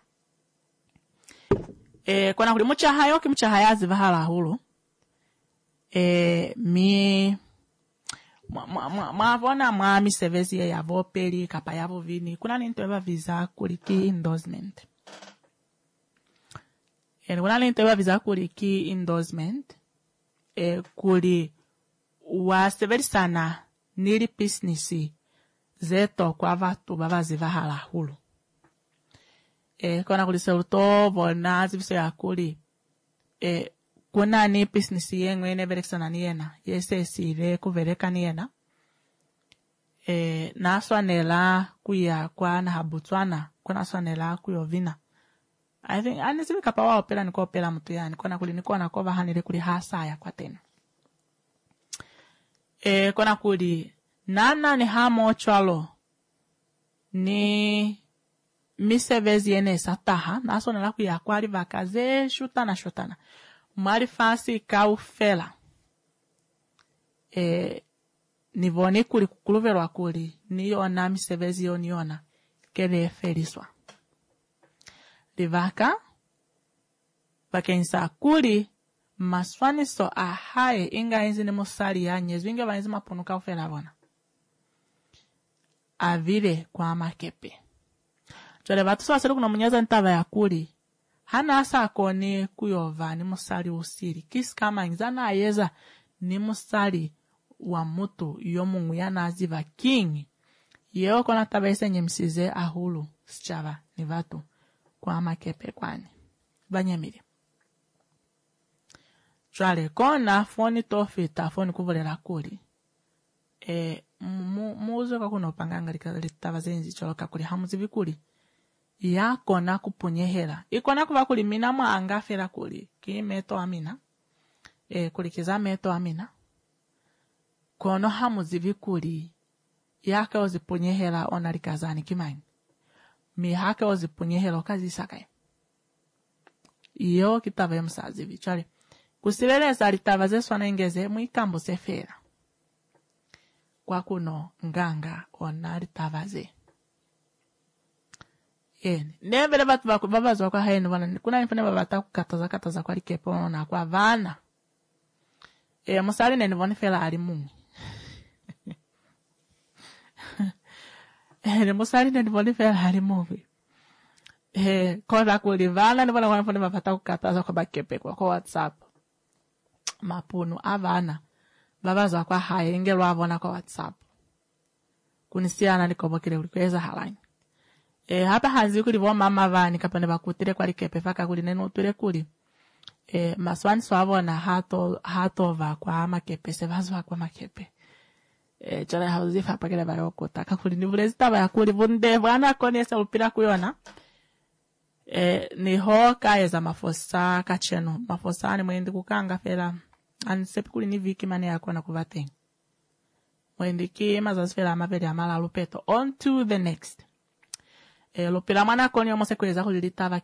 kona kuli muchahayo kimuchahayazi vahala hulu mi mwavona mwami sevezi ya vopeli kapa yavo vini kuna nintoeva visa kuliki endorsement kuna nintoeva visa kuliki endorsement kuli wa severi sana nili business zeto kwa vatu bavazi vahala hulu kona kuli seuto bona ziviso ya kuli kuna ni business yengu ene verekisana niena yese sile kuvereka niena naswanela kuya kwa na habutswana kuna swanela kuyovina I think anisivi kapa wao pela niko pela mtu yani kona kuli niko na kova hanile kuli hasaya kwa tena kona kuli nana ni hamo chalo ni misevezi ene sataha naswanela kuya kwa ali vakaze shutana mwari fasi kaufela nivoni kuli kukuluverwa kuli niona misevezi yoniona kele feliswa livaka vakensa kuli maswaniso ahaye inga inzi ni musali ya nyezu inga vainzi mapunu kaufela vona avile kwa makepe chole vatu swasili kuna munyeza ntava ya kuli hana asako ni kuyova ni musali usiri kisi kama ingzana ayeza ni musali wa mutu yomungu yanaziva kingi yeo kona tabaise nyemsize ahulu sichava ni vatu kwa makepe kwani banyamiri chale kona foni tofita foni kuvulera kuli muuzo kakuna upanganga litavazenzi choloka kuli hamuzivi kuli yako na kupunyehela ikona kuva kuli mina mwanga fera kuli ki meto amina kuli kiza meto amina kono hamuzivi kuli yake ozipunyehela onalikazani kimanyi mi hake ozipunyehela okazi sakai iyo kitava yamusazivi chale kusiveleza litava zeswana ingeze mwikambo sefera kwa kuno nganga ona litavaze nevele vatu vavazwa kwa hainu vana kuna nifane vavata kukataza kwa likepo na kwa vana musali nene vone fela ali mungi musali nene vone fela ali mungi kwa kuli vana nivona kwa nifane vavata kukataza kwa bakepe kwa WhatsApp mapunu avana vavazwa kwa haye ingelo avona kwa WhatsApp kunisiana nikobokile ulikweza halani hapa hanzi kuli vo mama vani kapane bakutire kwa likepe faka kuli neno utire kuli maswani swavona hatova kwa makepe sevazwa kwa makepe chale hauzifa pakele bayokota kakuli nivulezi taba ya kuli vunde vana koni esa upira kuyona ni ho kaeza mafosa kacheno mafosa ni mwendi kukanga fela anisepi kuli ni viki mane yako na kuvatenga mwendi ki mazazi fela amaveli amala lupeto on to the next lopela mwana koni omose kweza kuli litava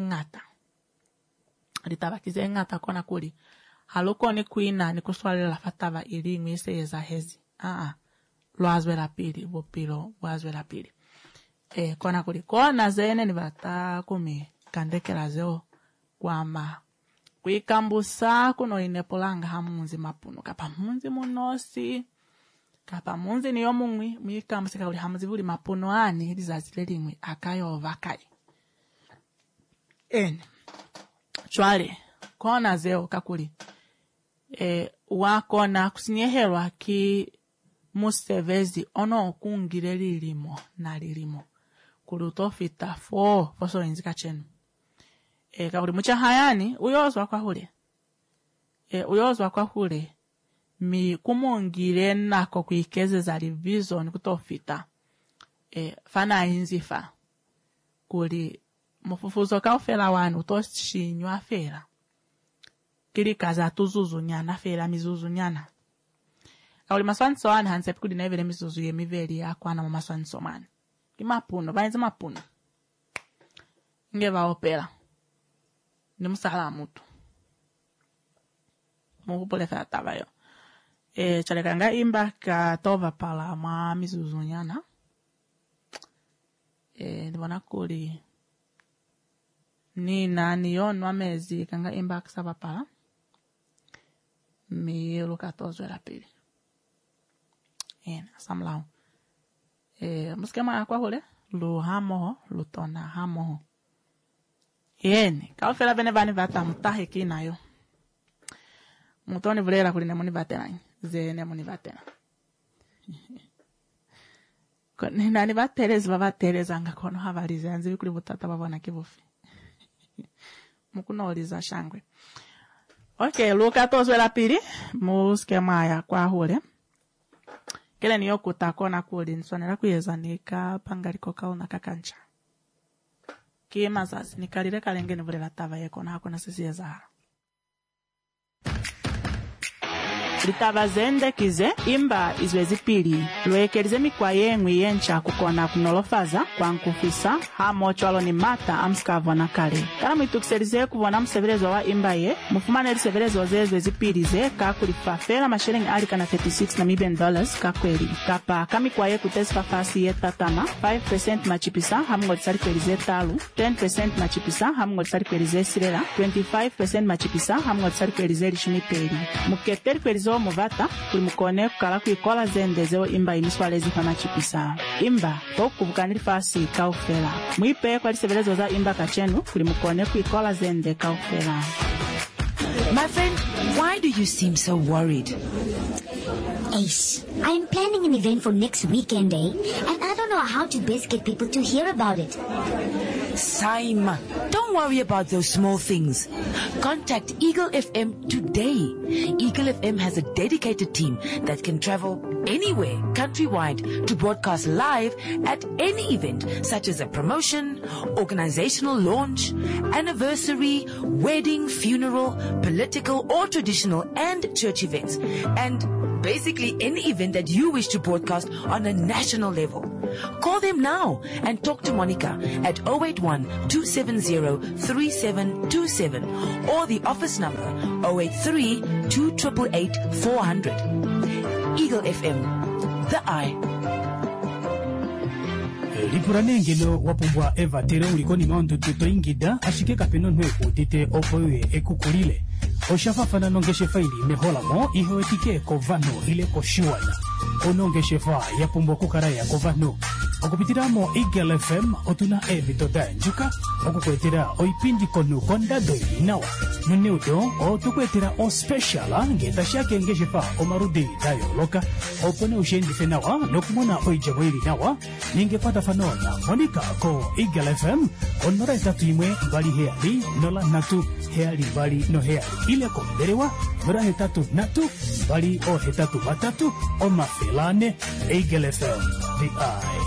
kizengata kona kuli haluko ni kuina ni kuswalela fatava ilingwi iseyeza hezi lwazwe la pili bopilo wazwe la pili kona kuli kona zene ni vata kumi kandekera zeo kwamba kuikambusa kuno inepolanga hamunzi mapuno kapa munzi munosi kapa munzi niyo mumwi muikambusika uli hamunzi buli mapuno ani lizazile limwe akayova kai chwale kona zeo kakuli wakona kusinyeherwa ki musevezi ono kungire lilimo na lilimo kulutofita foso inzika chenu kakuli mucha hayani uyozwa kwa hule mi kumungire nako kuikeze za revision kutofita fana inzifa kuli mufufuzo kaufela wanu utoshinywa fela kili kaza tuzuzu nyana fela mizuzu nyana kakuli maswanso wani hansepi kudi nevele mizuzu ye miveli ya kwana mamaswanso mani kimapuno bainzi mapuno ngeva opela ni musala mutu mukupole fa tabayo chalekanga imba ka tova pala ma mizuzunyana ndibona kuli ni nani yon wamezi kanga imba kasaba pala mi luka la pili samlao muskema kwa hole lu hamo lutona hamo kaufela bene vani vata mutahe kinayo mutoni vulera kuli nemuni vatena ze nemuni vatena nani vaterezi vavatereza nga kono havalize anzi kuli vutata vavona kivufi mukunoliza shangwe luka la pili muskema ya kwa hole kile niyo kutakona kuli nswanela kuyezanika pangaliko kauna kakancha kima zazi nikalile kalengeni vule latava yeko na hakuna sisi ya zahara litava zende kize imba izwezi pili lwekelize mikwa yengwi yencha kukona kunolofaza kwa nkufisa hamo chwalo ni mata amskavo na kale kana mwitukiselize kuvona mseverezo wa imba ye mufumane liseverezo zezwezi pili ze kakulifafela mashilingi alika na $36 kakweli kapa kamikwa ye kutesifa fasi ye tatama 5% machipisa hamungo lisari kwelize talu 10% machipisa hamungo lisari kwelize sirela 25% machipisa hamungo lisari kwelize lishimipeli muketeri kwelize muvata kuli mukone kukala kuikola zende zeo imba imiswalezi kwa machipisa imba tokubukanili fasi kaufela mwipe kwa lisebelezo za imba kachenu kuli mukone kuikola zende kaufela. My friend, why do you seem so worried? Ace, I'm planning an event for next weekend, and I don't know how to best get people to hear about it. Simon, don't worry about those small things. Contact Eagle FM today. Eagle FM has a dedicated team that can travel anywhere countrywide to broadcast live at any event, such as a promotion, organizational launch, anniversary, wedding, funeral, political or traditional and church events, and basically any event that you wish to broadcast on a national level. Call them now and talk to Monica at 081-270-3727 or the office number 083-288-400. Eagle FM, the eye. lipuranengelo wapumbwa eva tere ulikoni maundu tutoingida ashike kapeno nweku tite opoye ekukulile oshafafana nongeshe faili meholamo ihoetike kovano ile koshiwana onongeshefa yapumbwa kukaraya kovano okupitiramo Eagle FM otuna evitoda njuka okukwetera oipindi konu kondado inawa nuneudo otukwetera o special ngeta shake ngeshefa omarudi dayo loka opone ushendife nawa nokumona oijabo ili nawa ningepata fanona monika ko Eagle FM onora etatu imwe bali heali nola natu heali bali no heali ile konderewa nora hetatu natu bali o hetatu batatu o mafelane Eagle FM the eye.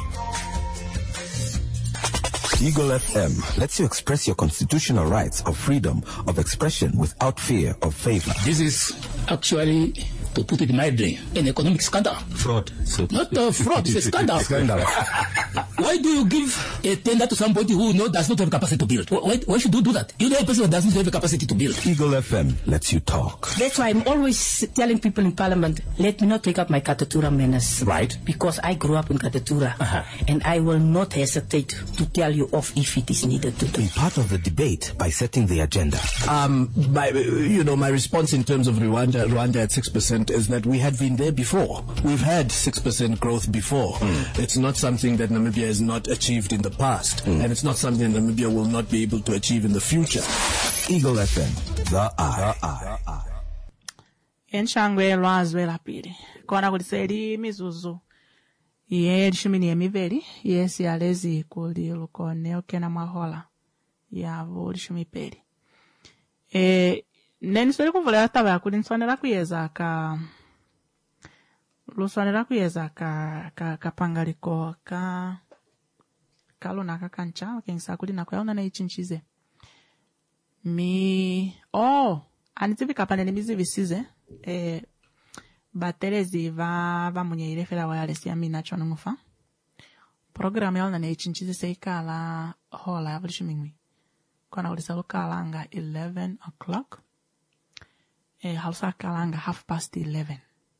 Eagle FM lets you express your constitutional rights of freedom of expression without fear of favor. This is actually, to put it mildly, an economic scandal. Fraud. Not fraud, it's a scandal. Why do you give a tender to somebody who does not have capacity to build? Why should you do that? You know a person that doesn't have a capacity to build. Eagle FM lets you talk. That's why I'm always telling people in Parliament, let me not take up my Katatura manners. Right. Because I grew up in Katatura. And I will not hesitate to tell you off if it is needed to do. Be part of the debate by setting the agenda. My response in terms of Rwanda at 6% is that we had been there before. We've had 6% growth before. It's not something that Namibia has not achieved in the past. And it's not something Namibia will not be able to achieve in the future. Eagle FM, the eye. Enshangwe lwazwe lapili. Kona kuliseli mizuzu. Ye lishimini ya miveli. Yesi alezi kuli lukone okena mahola. Yavu lishimipeli. Nenisweli kuvulea taba ya kuli nswanela kuyeza kapangaliko kalona kakancha kensa kuli na kwaona na ichinchize anitivi kapane mizivi size baterezi va munye irefera wireless ya mina chono mufa program yaona na ichinchize seikala hola ya vulishimingwi kona ulisalo kalanga 11 o'clock halsa kalanga 11:30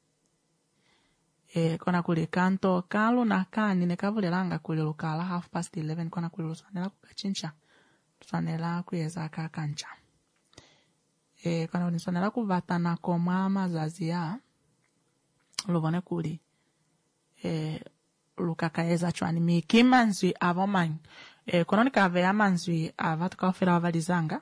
kona kuli kanto kalu na kani nekavulelanga kuli lukala 11:30 kona kuli luswanela kukachincha luswanela kuyeza kakancha kona uniswanela kuvatana koma mazazi ya luvone kuli lukakaeza chwani miki manzwi avomanyi kona nikavea manzwi avatukafera wavalizanga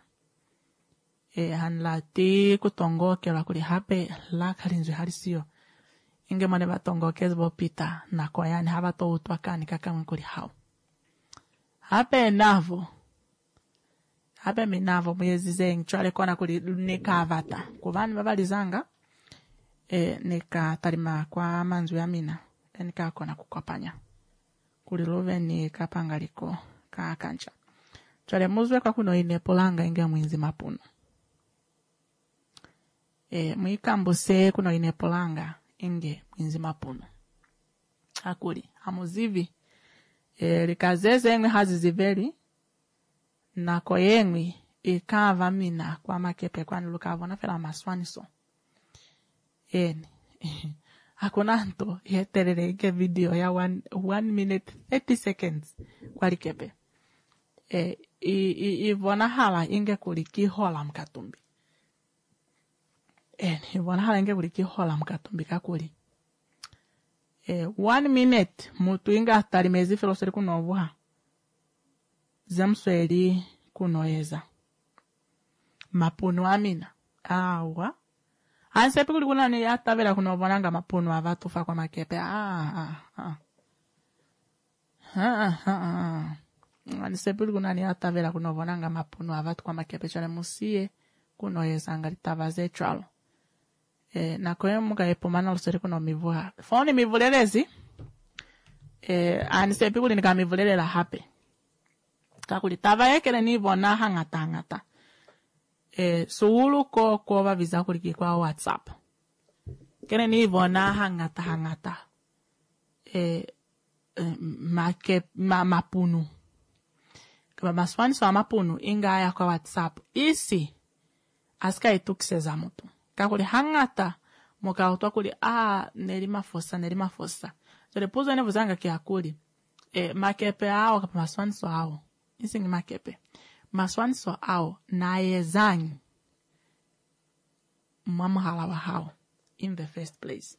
hanlati kutongokelwa kuli hape lakalinzwi halisiyo inge mwane batongokezi bopita na koyani habato utwakani kakamwe kuli hao hape minavo mwezi zengi chwale kona kuli nika avata kuvani babalizanga nika tarima kwa manzu ya mina nika kona kukopanya kuli love ni kapangaliko kakancha chwale muzwe kwa kuno inepolanga inge mwinzi mapuno mwikambuse kuno inepolanga inge mwinzi mapuno akuli hamuzivi likazeze engwe haziziveli na koyengwi ikava mina kwa makepe kwani lukavona fela maswaniso hakuna nto yeterere ike video ya 1 minute 30 seconds kwa likepe ivona hala inge kuliki hola mkatumbi ivona hala inge kuliki hola mkatumbi kakuli 1 minute mutu inga atari mezi filoseri kunovuha zamsweli kunoeza mapuno amina awa ansepe kuli kuna ni atavela kunovonanga mapuno avatufa kwa makepe ansepe kuli kuna ni atavela kunovonanga mapuno avatu kwa makepe chale musie kunoeza ngalitavaze chalo na kwe muka epomana luseri kuno mivuha foni mivulelezi ansepe kuli nika mivulelela hape kakuli tava yekele nivona hangata suulu ko vaviza kuliki kwa WhatsApp kele nivona hangata mapunu kama maswaniso wa mapunu ingaya kwa WhatsApp isi asika itukiseza mutu kakuli hangata muka utwa kuli neri mafosa so lepuzo ene vuzanga kiakuli makepe ao kapa maswaniso ao isi ngi makepe maswaniso ao na yezanyi mwamuhala wa hao in the first place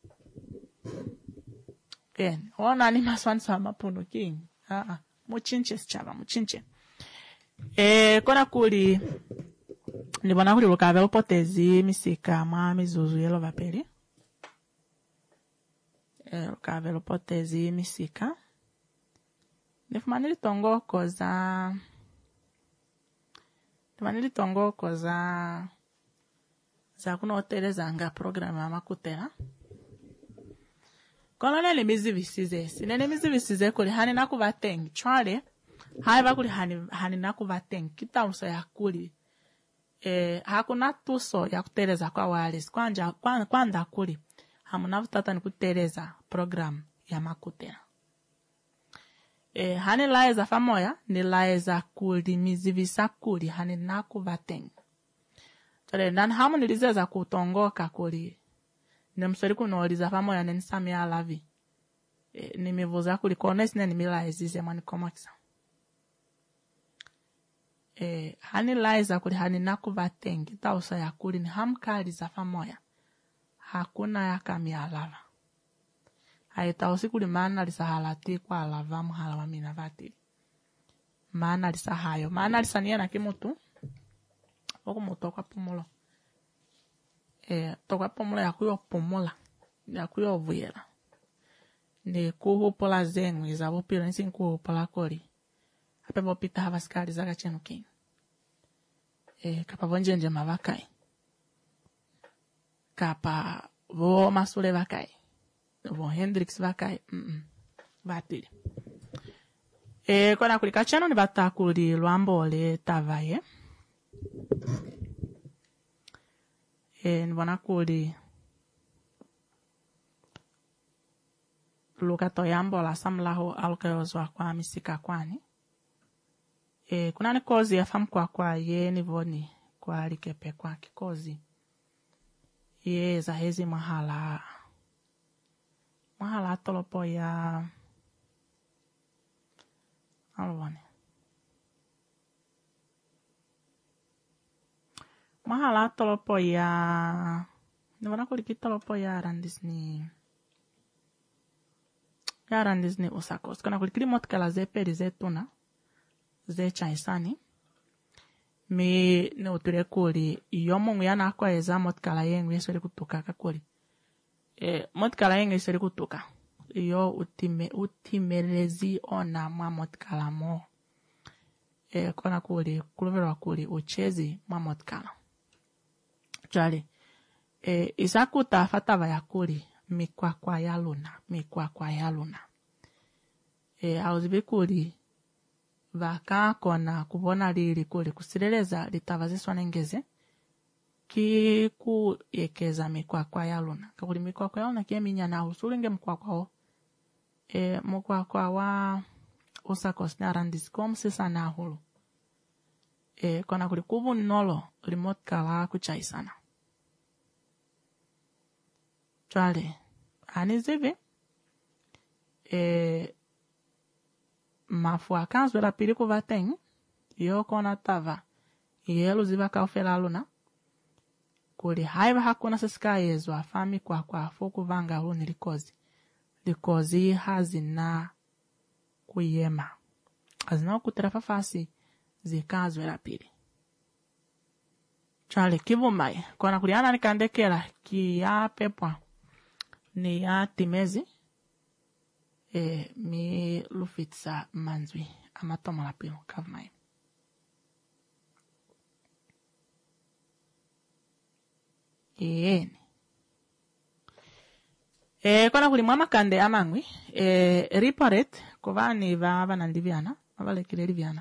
ona ni maswaniso wa mapuno king muchinche sichava muchinche kona kuli nibona kuli lukave upotezi misika mwa mizuzu yelo vapeli lukave upotezi misika nifumanili tongo za kuno hoteleza nga programa ya makutela kono nele mizivisize sinene mizivisize kuli hani nakuvatengi chwale haiva kuli hani nakuvatengi kitauso ya kuli hakuna tuso ya kuteleza kwa wireless kwanda kuli hamuna vutata ni kuteleza program ya makutela hani laeza famoya ni laeza kuli mizivisa kuli hani naku vateng. Chale nan hamu nilizeza kutongoka kuli. Nemsori kunoliza famoya nensami alavi. Nimivuza kuli konesi neni milaezize mani komakisa. Hani laeza kuli hani naku vateng. Tausa ya kuli ni hamkali za famoya. Hakuna ya kami alava. Haitausi kuli maana lisa halati kwa alava muhala wa mina vatili. Maana lisa hayo. Maana lisa niya na kimutu. Oku mutoka pumulo. Toka pumulo ya kuyo pumula. Ya kuyo vuyela. Ni kuhupula zengu. Izabu pilo nisi kuhupula kori. Hapepo pita havaskali zaga chenu kini. Kapa vonjenje mavakai. Kapa vo masule vakai. Vo Hendrix vakai. Vatili. Kona kulika chenu ni bata kuli luambole tavaye. Nibona kuli lukato yambola samlaho alukayozwa kwa misika kwani. Kuna ni kozi ya famu kwa ye nivoni kwa likepe kwa kikozi. Ye za hezi mahala tolopo ya alwane. Mahala tolopo ya nivona kulikita tolopo ya randisni usakos. Kuna kulikili motkala ze peri ze tuna ze chaisani. Mi ne uture kuli yomongu yana kwa eza motkala yengu yeswele kutuka kakuli. Motkala yengu yeswele kutuka. Yo utimelezi ona mwa motkala mo. Kona kuli kuluvela kuli uchezi mwa motkala. Chali. Isakuta fatava ya kuli mikwa ya luna. Auzibi kuli vaka kona kubona lili kuli kusileleza litavaziswa nengeze ki kuyekeza mikwa ya luna. Kakuli mikwa ya luna kie minya na usulinge mkwakwa wa usakos na randiskom sisa na hulu. Kona kuli kubu nolo remote kala kuchaisana. Chale. Anizivi. Mafua kanzu la pili kuvateng. Yo kona tava. Yelu ziva kaufela luna. Kuli haiva hakuna sasika yezu afami kwa foku vanga hulu nilikozi. Likozi hazina kuyema. Hazina kuterafa fasi zikanzu la pili. Chale kivu mai. Kona kuliana nikandekela ki ya pepwa. Ni ya timezi. Mi lufitsa manzwi. Amatoma la pilo kavu mai. Kona kulimwa kande amangwi. Riporet. Kovani vava na liviana. Vavale kile liviana.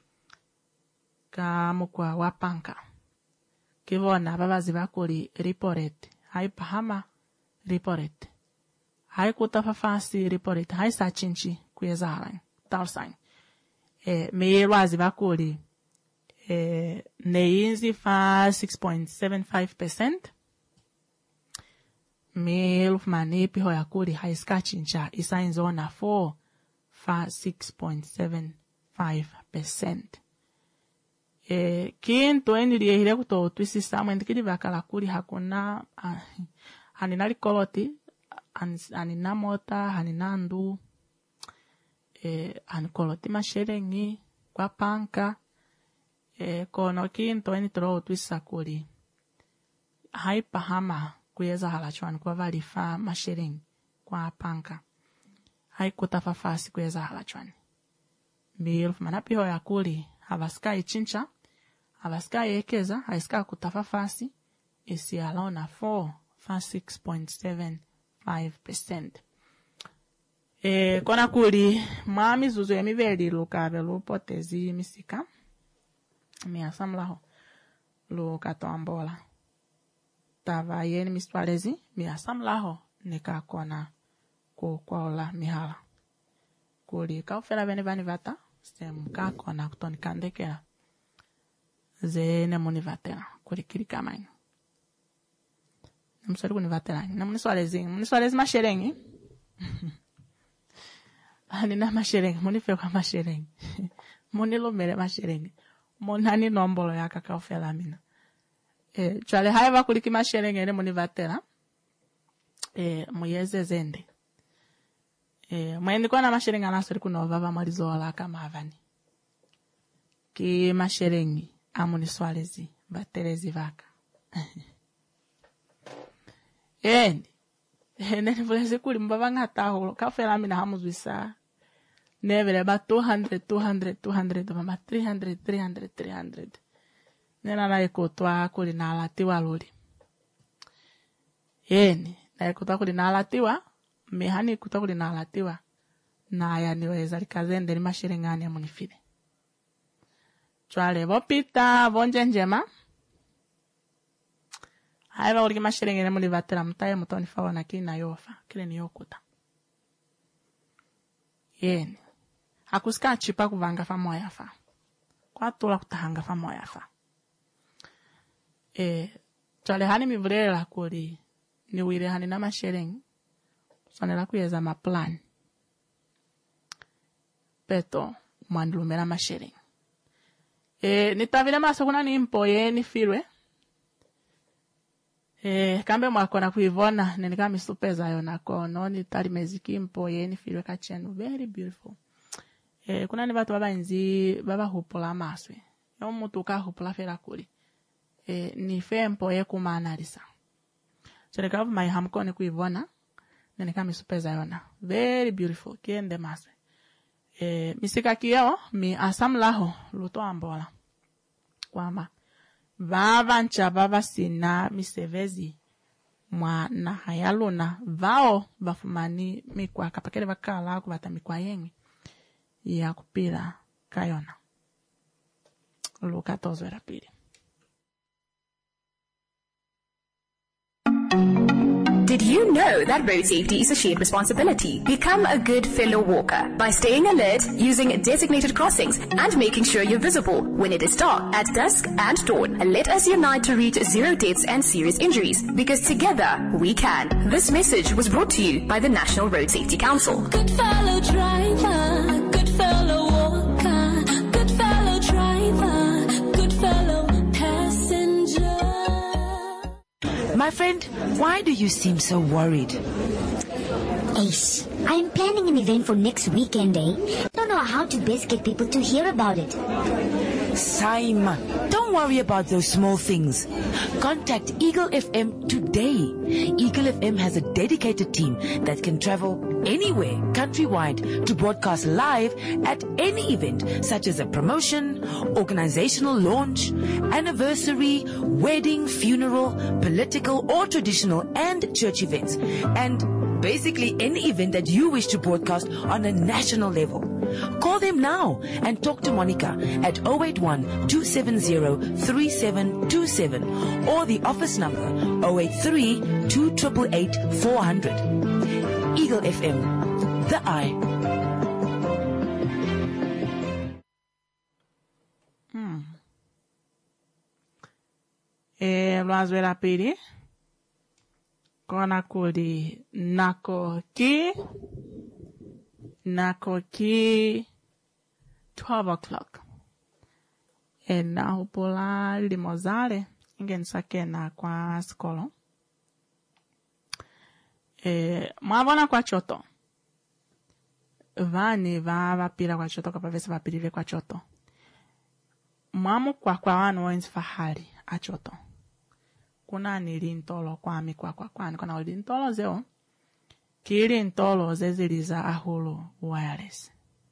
Kamukwa wapanka. Kivona babazi bakuri riporet. Hai pahama riporet. Hai kutafafasi riporet. Hai sachinchi kuyeza harang. Talsang. Meirwazi bakuri neinzi fa 6.75%. Meilufmani piho ya kuri hai skachincha. Isainzona 4 fa 6.75%. Kinto enili hile kuto twisisa mwendikidi bakala kuri hakuna hanina likoloti hanina mota hanina ndu hanikoloti masherengi kwa panka kono kinto enitoro twisisa kuri haipahama kuyeza halachwani kwa valifa masherengi kwa panka haikutafafasi kuyeza halachwani mbilufu manapiho ya kuri havasika ichincha Alaska yekeza, haiska kutafafasi, isi alona 4 fa 6.75%. Kona kuli, mami zuzu ya miveli lukave lupotezi misika. Miasamlaho, lukatoambola. Tava yeni miswalezi, miasamlaho, nika kona kukwaola mihala. kuli kaufela bene bani vata stem kako na kutoni kandekela zene muni vatela kuli kirika manyo namsori kuni vatela na muni swalezi masherengi ani na masherengi muni fekwa masherengi muni lomere masherengi monani nombolo yaka kaufela mina chale haiva kuli ki masherengi ene muni vatela muyeze zende mwendi kwa na masherengi anasori kunova vamalizola kama avani ki masherengi amuni swalezi batelezi vaka nene vulezi kuli mbava ngatahulo kafela mina hamuzwisa nevele ba 200 mama 300 nena na ikotwa kuli na alatiwa luli na ikotwa kuli na alatiwa mehani ikotwa kuli na alatiwa na ya niweza likazende ni masherengani ya munifide chwale vopita vonjenjema haiva uliki masherengene muli vatela mtaye mutoni fawana kina yofa kile ni yokuta hakusika chipa kuvanga fa moya fa kwa tola kutahanga fa moya fa chwale hani mivulela kuli ni wile hani na mashereng sonela kuyeza maplan peto mwandulumela mashereng nitavile maso kuna ni mpoye ni firwe kambe mwakona kuivona nenika misupeza yona kono nitali meziki mpoye ni firwe kachenu very beautiful kuna ni watu baba hupula maswe yo mutu ka hupula fera kuli ni fe mpoye kumanalisa sereka mai hamkone kuivona nenika misupeza yona very beautiful kiende maswe misika kiyo mi asamlaho luto ambola kwamba vavancha vavasina misevezi mwa na hayaluna vao vafumani mikwa kapakele vakala kuvata mikwa yengi ya kupira kayona Luka 14:2. Did you know that road safety is a shared responsibility? Become a good fellow walker by staying alert, using designated crossings, and making sure you're visible when it is dark, at dusk, and dawn. Let us unite to reach 0 deaths and serious injuries, because together we can. This message was brought to you by the National Road Safety Council. Good fellow driver, good fellow walker, good fellow driver, good fellow passenger. My friend, why do you seem so worried? Ace, I'm planning an event for next weekend, I don't know how to best get people to hear about it. Simon, don't worry about those small things. Contact Eagle FM today. Eagle FM has a dedicated team that can travel anywhere countrywide to broadcast live at any event, such as a promotion, organizational launch, anniversary, wedding, funeral, political or traditional and church events, and basically any event that you wish to broadcast on a national level. Call them now and talk to Monica at 081-270-3727 or the office number 083-288-400. Eagle FM, the eye. Lwazwela pili kona kuli nako ki 12 o'clock na hupola limozale ingenisake na kwa skolo mwavona kwa choto vani vapira kwa choto kapavesi vapirire kwa choto mwamu kwa wanu wenzi fahari achoto kuna nilintolo kwami kwani kuna lintolo zeo kili ntolo zeziliza ahulu wireless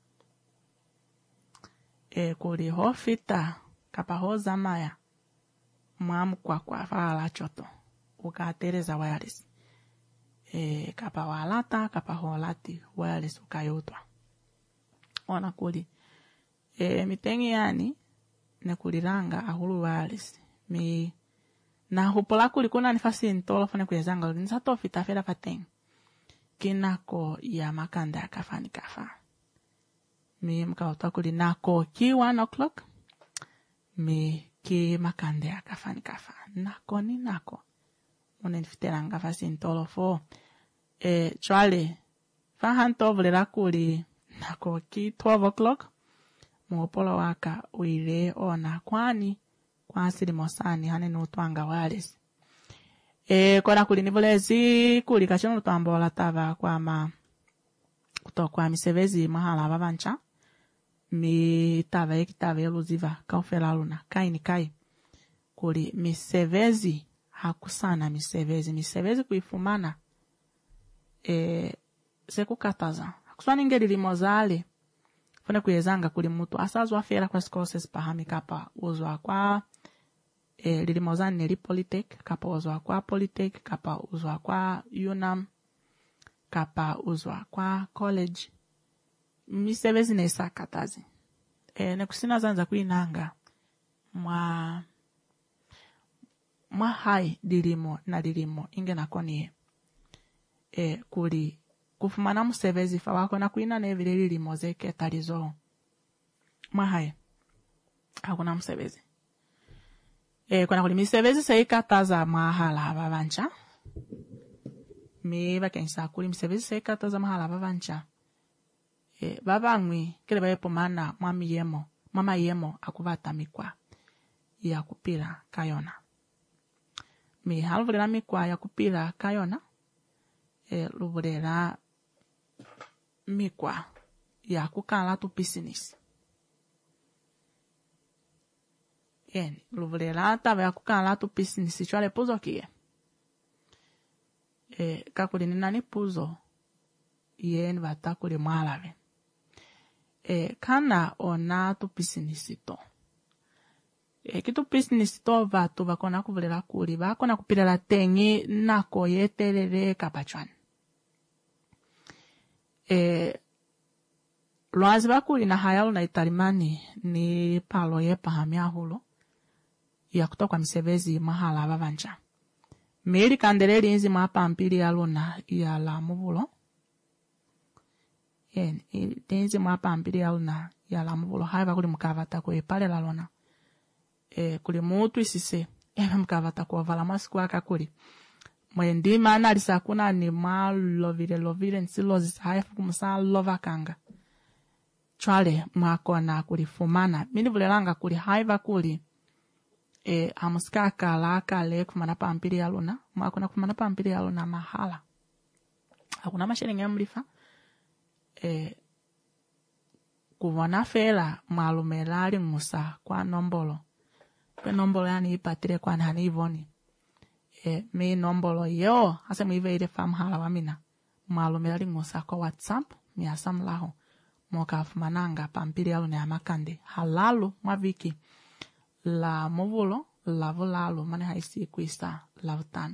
kuli hofita kapahoza maya mwamu kwa fala choto ukatereza wireless kapa walata kapa holati wireless ukayotwa ona kuli mitengi yani nekuliranga ahulu wireless mi na hupola kuli kuna nifasi ntolo fane kuyezanga nisatofita fera fateng kinako ya makanda ya kafani kafa mi mkauta kuli nako ki 1 o'clock mi ki makande akafani kafa nako ni nako unenifiteranga fasintolo fo chwale fahanto vulera kuli nako ki 12 o'clock mupolo waka uile ona kwani kwa silimosani hane nutwanga wales kona kuli nivulezi kuli kachino twambola tava kwa kutokwa misevezi mahala babancha mi tava ekitava eluziva kaufela luna kai kuli misevezi hakusana misevezi kuifumana sekukataza hakusana ingeli limozale funa kuyezanga kuli mutu asazwa fera kwa skoses pahami kapa uzwa kwa lilimozani neli Polytech kapa uzwa kwa Polytech kapa uzwa kwa UNAM kapa uzwa kwa college misevezi nesa katazi nekusina zanza kuinanga mwa hai dilimo na dilimo inge nakoni kuli kufumana musevezi fa wako na kuina na evile lilimo zeke talizo mwa hai hakuna musevezi kuna kuli misevezi seikataza mahala babancha mi vakensa kuli misevezi seikataza mahala babancha babangwi kile baepo mana mama yemo akuvata mikwa ya kupira kayona mi halvulera mikwa ya kupira kayona luvulera mikwa ya kukala tu business luvulera tava ya kukala tu business chwale puzo kie kakuli nani puzo yen vata kuli mwalave kana ona tu business to kitu business to vatu vakona kuvulera kuli vakona kupirela tengi nako yetelele kapachwan lwazi vakuli na hayalu na italimani ni palo ye pahamia hulo ya kutoka misevezi mahala babancha meri kandeleli inzi mapampili ya luna ya la muvulo tenzi mapampili ya luna ya la muvulo haiva kuli mkavata kwe pale la luna kuli mutu isise mkavata kwa vala masiku waka kuli mwendi mana alisakuna ni lovile nsilozi haifu kumusa lova kanga chwale mwakona kuli fumana mini vulelanga kuli haiva kuli amusika kale kufumana pampili ya luna mwakona kufumana pampili ya luna mahala hakuna mashiringi ya mlifa kuvona fela mwalumelali musa kwa nombolo kwe nombolo yani ipatire kwa nani ivoni mi nombolo yo hase mwive ile famhala wamina mwalumelali musa kwa WhatsApp mi asamlaho moka fumananga pampili ya luna ya makande halalu mwaviki la movulo la volalo mane haisi kuista la vutano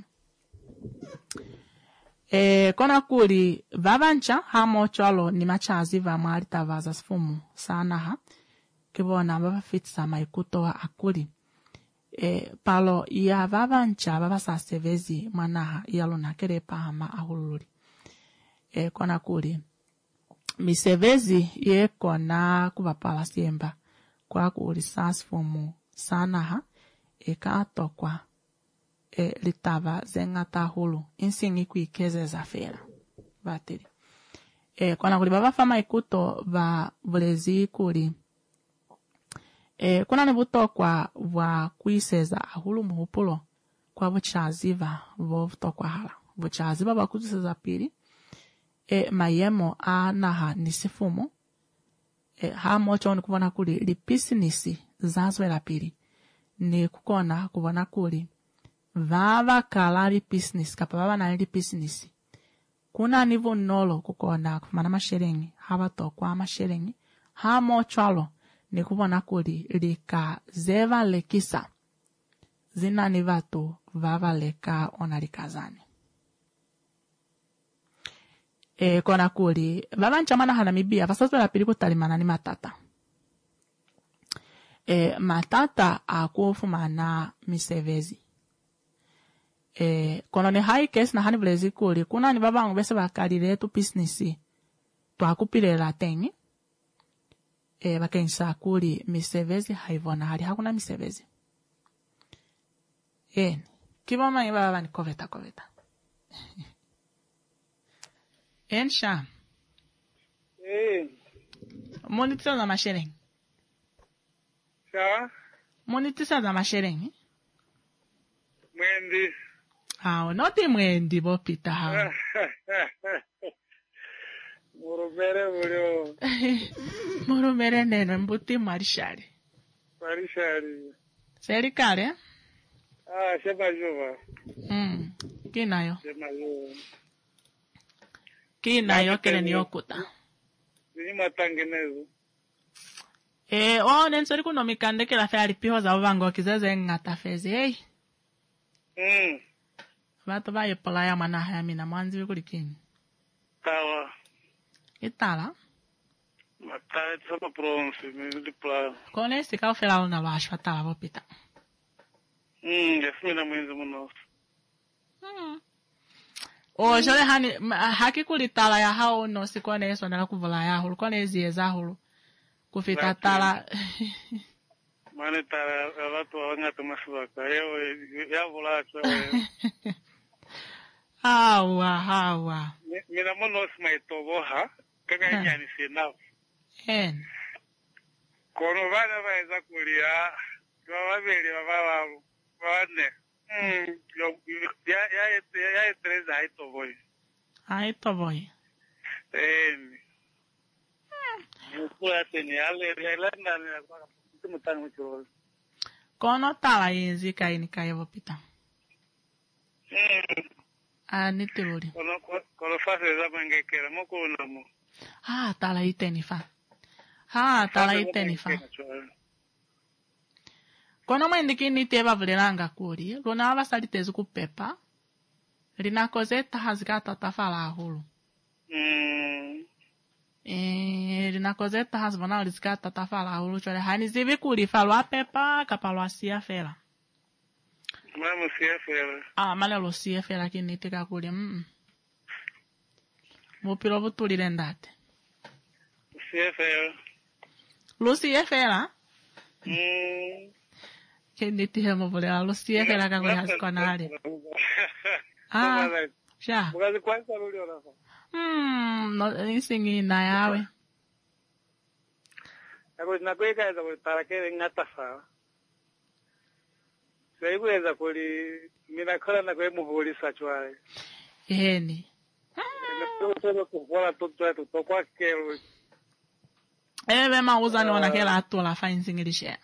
kona kuli vavancha hamo cholo ni machazi va marita vaza sfumu sana ha kibona baba fitsa maikuto wa akuli palo ya vavancha baba sasevezi manaha yalona kerepa hama ahuluri kona kuli misevezi ye kona kubapala siemba kwa kuli sasfumu sana ha katokwa litava zengata hulu insingi kuikeze za fera bateri kona kuli baba fama ikuto va vulezi kuli kuna ni butokwa wa kuiseza ahulu muhupulo kwa vuchaziva vo vutokwa hala vuchaziva bakuziseza pili mayemo anaha nisifumo hamocho ni kuvona kuli lipisinisi zazwela pili ni kukona kuvona kuli vava kala li business kapa vava na li business kuna nivo nolo kukona kufumana masherengi hava tokwa masherengi hamo chalo ni kuvona kuli lika zeva lekisa zina ni vatu vava leka onalikazani kona kuli vava nchamana hana mibia vasazwe la pili kutalimana ni matata matata akufumana misevezi kono ni high case na hani vlezi kuli kuna ni babangu bese bakalile tu business twakupilela tengi bakensa kuli misevezi haivona hali hakuna misevezi. Kiboma ngiba bani koveta. Ensha. Monitisa za mashereng. Sawa? Monitisa za mashereng. Mwendi. Noti mwendi bopita hao. Murumere mulio. Murumere neno mbuti marishari. Marishari. Serikali? Shema juba. Kinayo. Shema juba. Kinayo kele ni okuta. Ni matangenezo. Nensori kuno mikande kila feri piho za uvango kizeze ngata fezi, Vato baye polaya manaha ya mina mwanzi wikulikini. Tawa. Itala? Matala tsama pronsi, mi playa. Kone sika ufela una lwashwa tala vopita. Yasmina mwenzi munosu. Jole haki kulitala ya hao no sikone eso nela kuvula ya hulu, kone zieza hulu. Kufita tala. Mane tala, watu wangata masuwaka, ya vula chwa. Hawa. Mina munosu maitoboha, kaka nyani sinao. Kono vana vaeza kulia, kwa wabeli wabawabu, wane. Ya Teresa haitoboi. Mukula teni alenda ni kwa mtano mchoro. Kono tala yenzi kaini kayevo pita. Nitiburi. Kono fase za mangekera mukula mo. Tala iteni fa. Kono mwendiki niteba vulelanga kuli, luna abasalitezi kupepa, linakozeta hazikata tafala ahulu. Linakozeta hazibona ulizikata tafala ahulu, chole hanizibi kuli falwa pepa, kapalwa siya fela. Mama siya fela. Male lo siya fela kinitika kuli, Mupilo butulile ndate. Siya fela. Lo siya fela? Kindi hemo vulea lo siya fela kakuli hazikonali. Sha. Mugazi kwanza lulio lafa. Nisingi na yawe. Ako nakweka eza kuli tarakele ngata sawa. Saibu eza kuli minakala na kwe muhuli sachwale. Ni. Solo kuvola tutu tutokwa kelo. Mauza ni wanakela atu la fa insingilishe.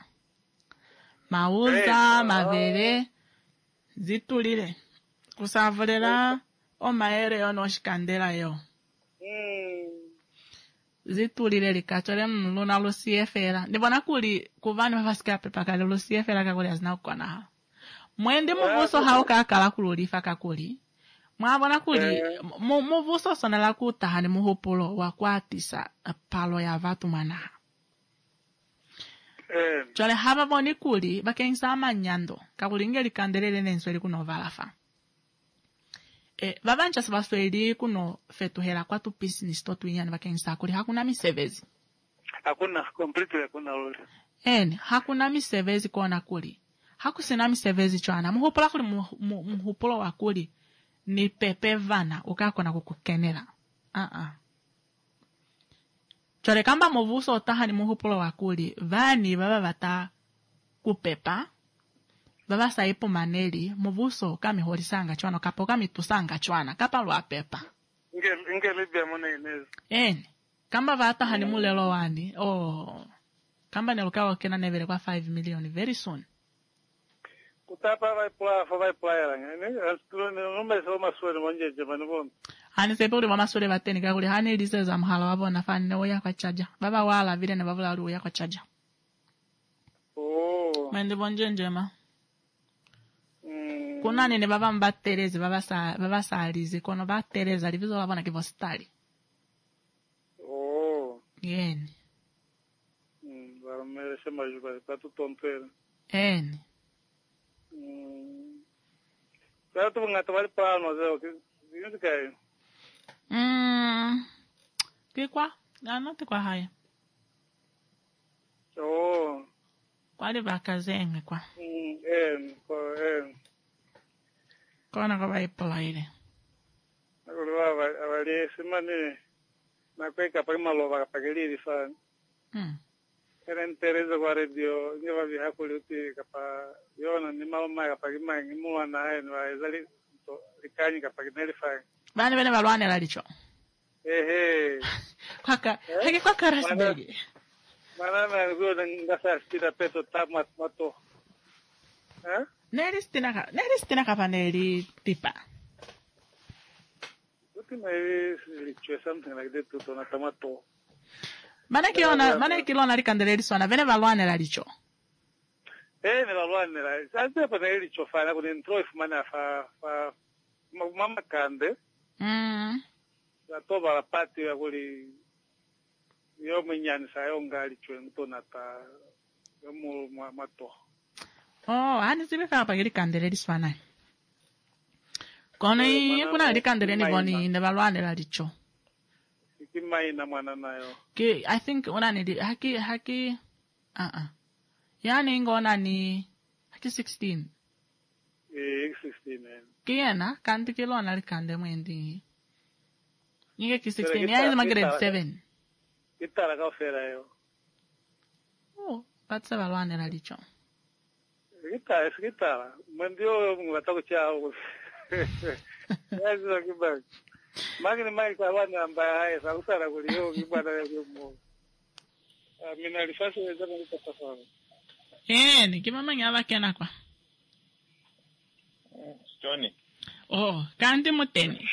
Mauza, mavere, zitulile. Kusavulela, maere ono shikandela yo. Zitulile likachole luna lo siefera. Ndibona kuli kuvani wafasika pepa kale lo siefera kakuli azina ukwana ha. Mwende muvuso hao kakala kululifa kakuli. Mwabona kuli, muvuso sonela kutahani muhupulo wakwatisa palo ya vatu manaha. Chole haba boni kuli, bakengsa amanyando, kakuli ngeli kandelele nensweli kuno valafa. Vavancha sabasweli kuno fetuhela kwa tu business to tuinyani bakengsa kuli hakuna misevezi. Hakuna, completely hakuna ule. Hakuna misevezi kona kuli. Hakusina misevezi chwana. Muhupulo kuli muhupulo wakuli. Ni pepe vana ukakona kukukenela. Chole kamba muvuso otaha ni muhupulo wakuli, vani baba vata kupepa, baba saipo maneli, muvuso kami horisanga chwana, kapo kami tusanga chwana, kapa lwa pepa. Inge libya muna inezi. Kamba vata hani mulelo wani, kamba nelukawa kena nevele kwa 5 million very soon. Kutapa vai playa ngene astulo nombe so maswele monjeje manubon hani sepuri mama sole bateni kakuli hani lise za mhala wabona fani ne oya kwa chaja baba wala vile ne bavula ru oya kwa chaja mende bonje njema kuna nene baba mbatereze baba salize kono batereza livizo labona kivostali yeni barumere sema juba tatu tompera Pero tu ngata wali plano zao kizi kai. Kikwa? Ano te kwa haya. wali bakazenge kwa kona kwa baipolaire abali simani nakweka pa maloba kapagiliri fan eren tereza kwa radio ngiba bihakuli uti kapa yona ni mama kapagima ngimwa na hayi wa ezali to likani kapagineli fan bani bene balwane lalicho kwaka heke kwa karasbege manana ngoda ngasa stida peto tamat mato Neri stina ka paneli tipa. Maybe something like that to na tomato. Mana kilona rikandeleri sona vene valwane la licho. Ne valwane la. Sasa pa ne licho fa na kun intro mana fa mama kande. La toba la pati ya kuli yo menyani sa yo ngali chwe ntona ta yo mu mato. Oh, ani sibe fa pa rikandeleri sona. Kono kuna rikandeleri boni ne valwane la licho. Kimai na mwana nayo. Ke I think unani haki yani ngona ni haki 16. 16 Kiena kanti kilo na likande mwendi. Nige ki 16 ya ma grade 7. Itara ka fera yo. Oh, patsa balwane la licho. Itara. Mandio ngata chao. Yazo kibaki. Magni mai kawana ambaye sa usara kuliyo kibada ya mo. Mina rifasi weza nitafanya. Ni kimama nyaba kena kwa. Johnny. Oh, kanti muteni.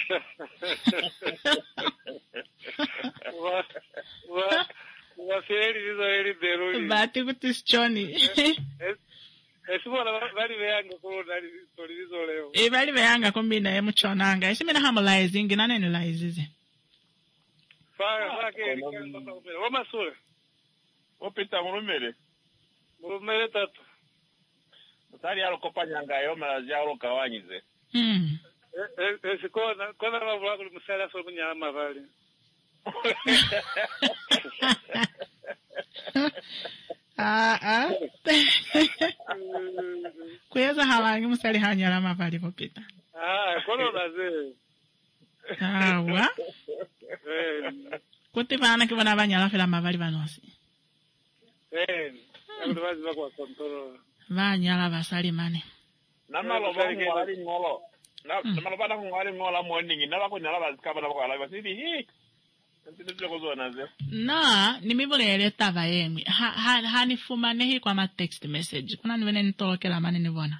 Wa feri dizo eri deruli. Bati kutis Johnny. Esibona bali beyanga ko nali solizo leo. Bali beyanga kombina emuchonanga. Esimena harmonizing nanenulaizize. Fa ke wa masule. Opita mulumere. Mulumere tatu. Sari yalo kopanyanga yo malazi yalo kawanyize. Esikona kona bavula kuli musala so kunyama bali. Kuyeza hawangi musali hanyala mavali popita. Kono naze. Wa? Kuti vana kivona vanyala fela mavali vanosi. Everybody va control. Vanyala vasali mane. Namaloba ngwali ngolo. Namaloba ngwali ngola morning nabako nyala bazikaba nabako ala basidi hi. Na nimivulele tava yemwe hanifumane hi kwa ma text message kuna nivene nitokela mani nivona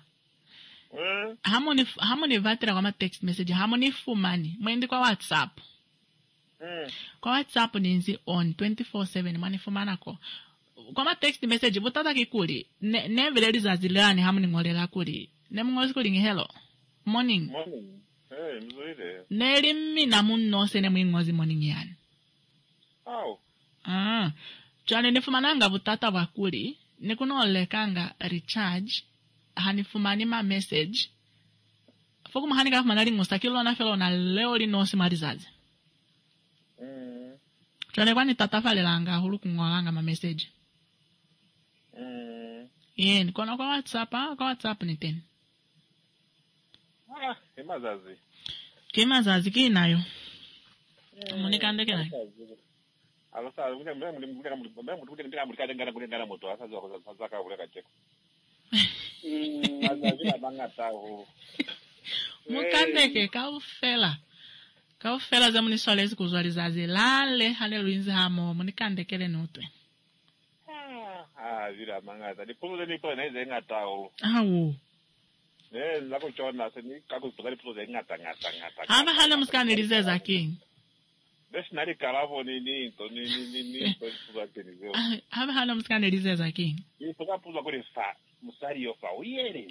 hamoni vatira kwa ma text message hamoni fumani mwendi kwa WhatsApp kwa WhatsApp ninzi on 24/7 mani fumana ko kwa ma text message butata kikuli nevele lizazilani hamoni ngolela kuli nemungozi kuli hello morning mzoide neli mina munno sene mwingozi morning yani. Oh. Chane nifumananga butata bakuli nikunolekanga recharge hanifumani ma message foku mahanika fumanali ngostakilo na felo na leo linosi marizazi. Chane kwani tatafalelanga hulu kungolanga ma message. Nikona kwa WhatsApp ni teni. Kimazazi kinayo. Munikandeke nayo. Alasa ngana moto asazaka kuleka cheko. Azazila bangata ho. Mukandeke kaufela za munisolezi kuzwalizazi lale hale luinzi hamo munikandekele notwe. Zila mangata dipuzo ni pona ize ngata ho. Lako chona seni kako tokali puzo ngata. Aba hana musikandelize za king. Nari karavo ni puza kenizo. Haba hana musikandelize za king. Ifoka puza kuri fa musari yo fa uyere.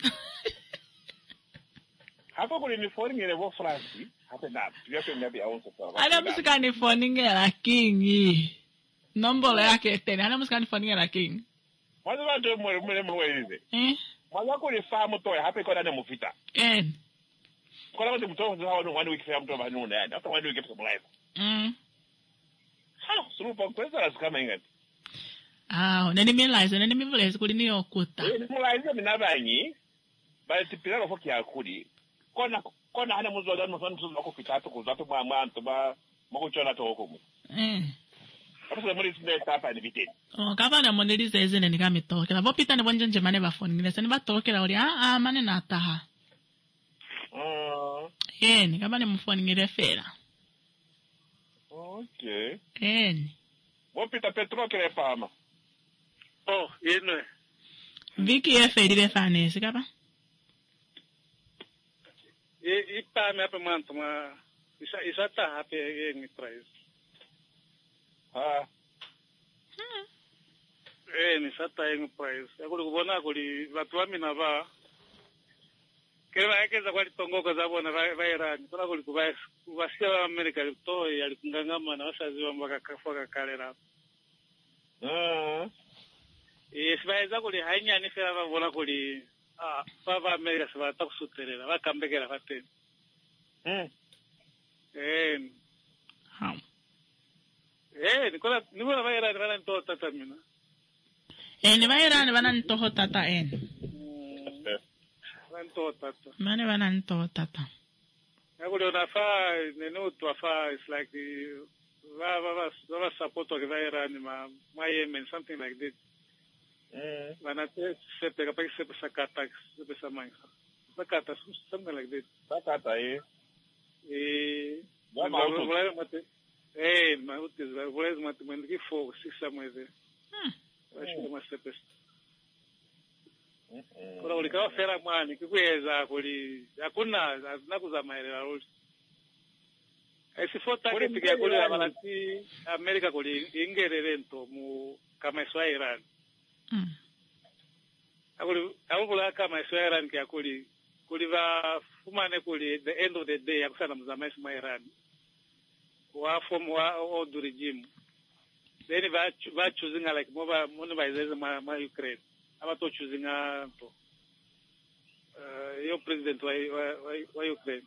Hapo kuri ni phone ngere bo France. Hapo na tuyape ngapi aonso fa. Hana musikani phone ngere king. Nombolo yake tena hana musikani phone ngere king. Mwanzo watu mwelize. Mwanzo kuri fa mutoya hapo kwa ndani mufita. Kwa watu mtoa hawa 1 week fa mtoa banu ndani. After 1 week get some life. Surupa kweza lazikama ingati. neni milaizo neni mivulezi kuli niyo kuta. Mulaizo minabanyi. Bali tipira ko kyakuli. Kona hana muzola no santu ko fitatu ko zato mwanto ba makuchona to ko mu. Apasa muri sine tapa ni biteni. Kavana monelize ezene ni kamitokela. Vopita ni bonje mane bafonile. Sani batokela uri mane nataha. Ni kabane mufoni ngirefera. Okay. Vopita Petro kele fama. Yeno. Viki eferile fanesi kaba. Ipame apa manto ma isa ta hape ni price. Ni sata yengu price. Yakuli kubona kuli watu wamina ba. Kera ekeza kwali tongoka zabona vairani. Kuna kuli kubasikia wa Amerika to yalikungangama na wasaziwa mpaka kafoka kalera. Sibaiza kuli hanya ni fera babona kuli baba Amerika siba takusuterera bakambekera fateni. Nikola nibola vairani vana nto tata mina. Ni vairani vana nto tata Nto tata. Mane vana nto tata. Yakuli unafa nenu tuafa it's like va support wa vairani ma Yemen something like that. Vana sepe kapaki sepe sakata sepe samanga. Sakata something like that. Sakata Mautis, where's mathematic 4, 6 somewhere there. Kuna ulikawa fera mwani, kikuweza kuli, hakuna, nakuzamaelera rusi. Sifo target ya kuli amalati Amerika kuli ingererento mu kama iswa Iran. Akula kama iswa Iran kia kuli va fumane kuli the end of the day ya kusana mzama iswa Iran. Wa from wa do regime. Then va choosing like mova muni ba izeze ma Ukraine. Aba to choosing to yo president wa Ukraine.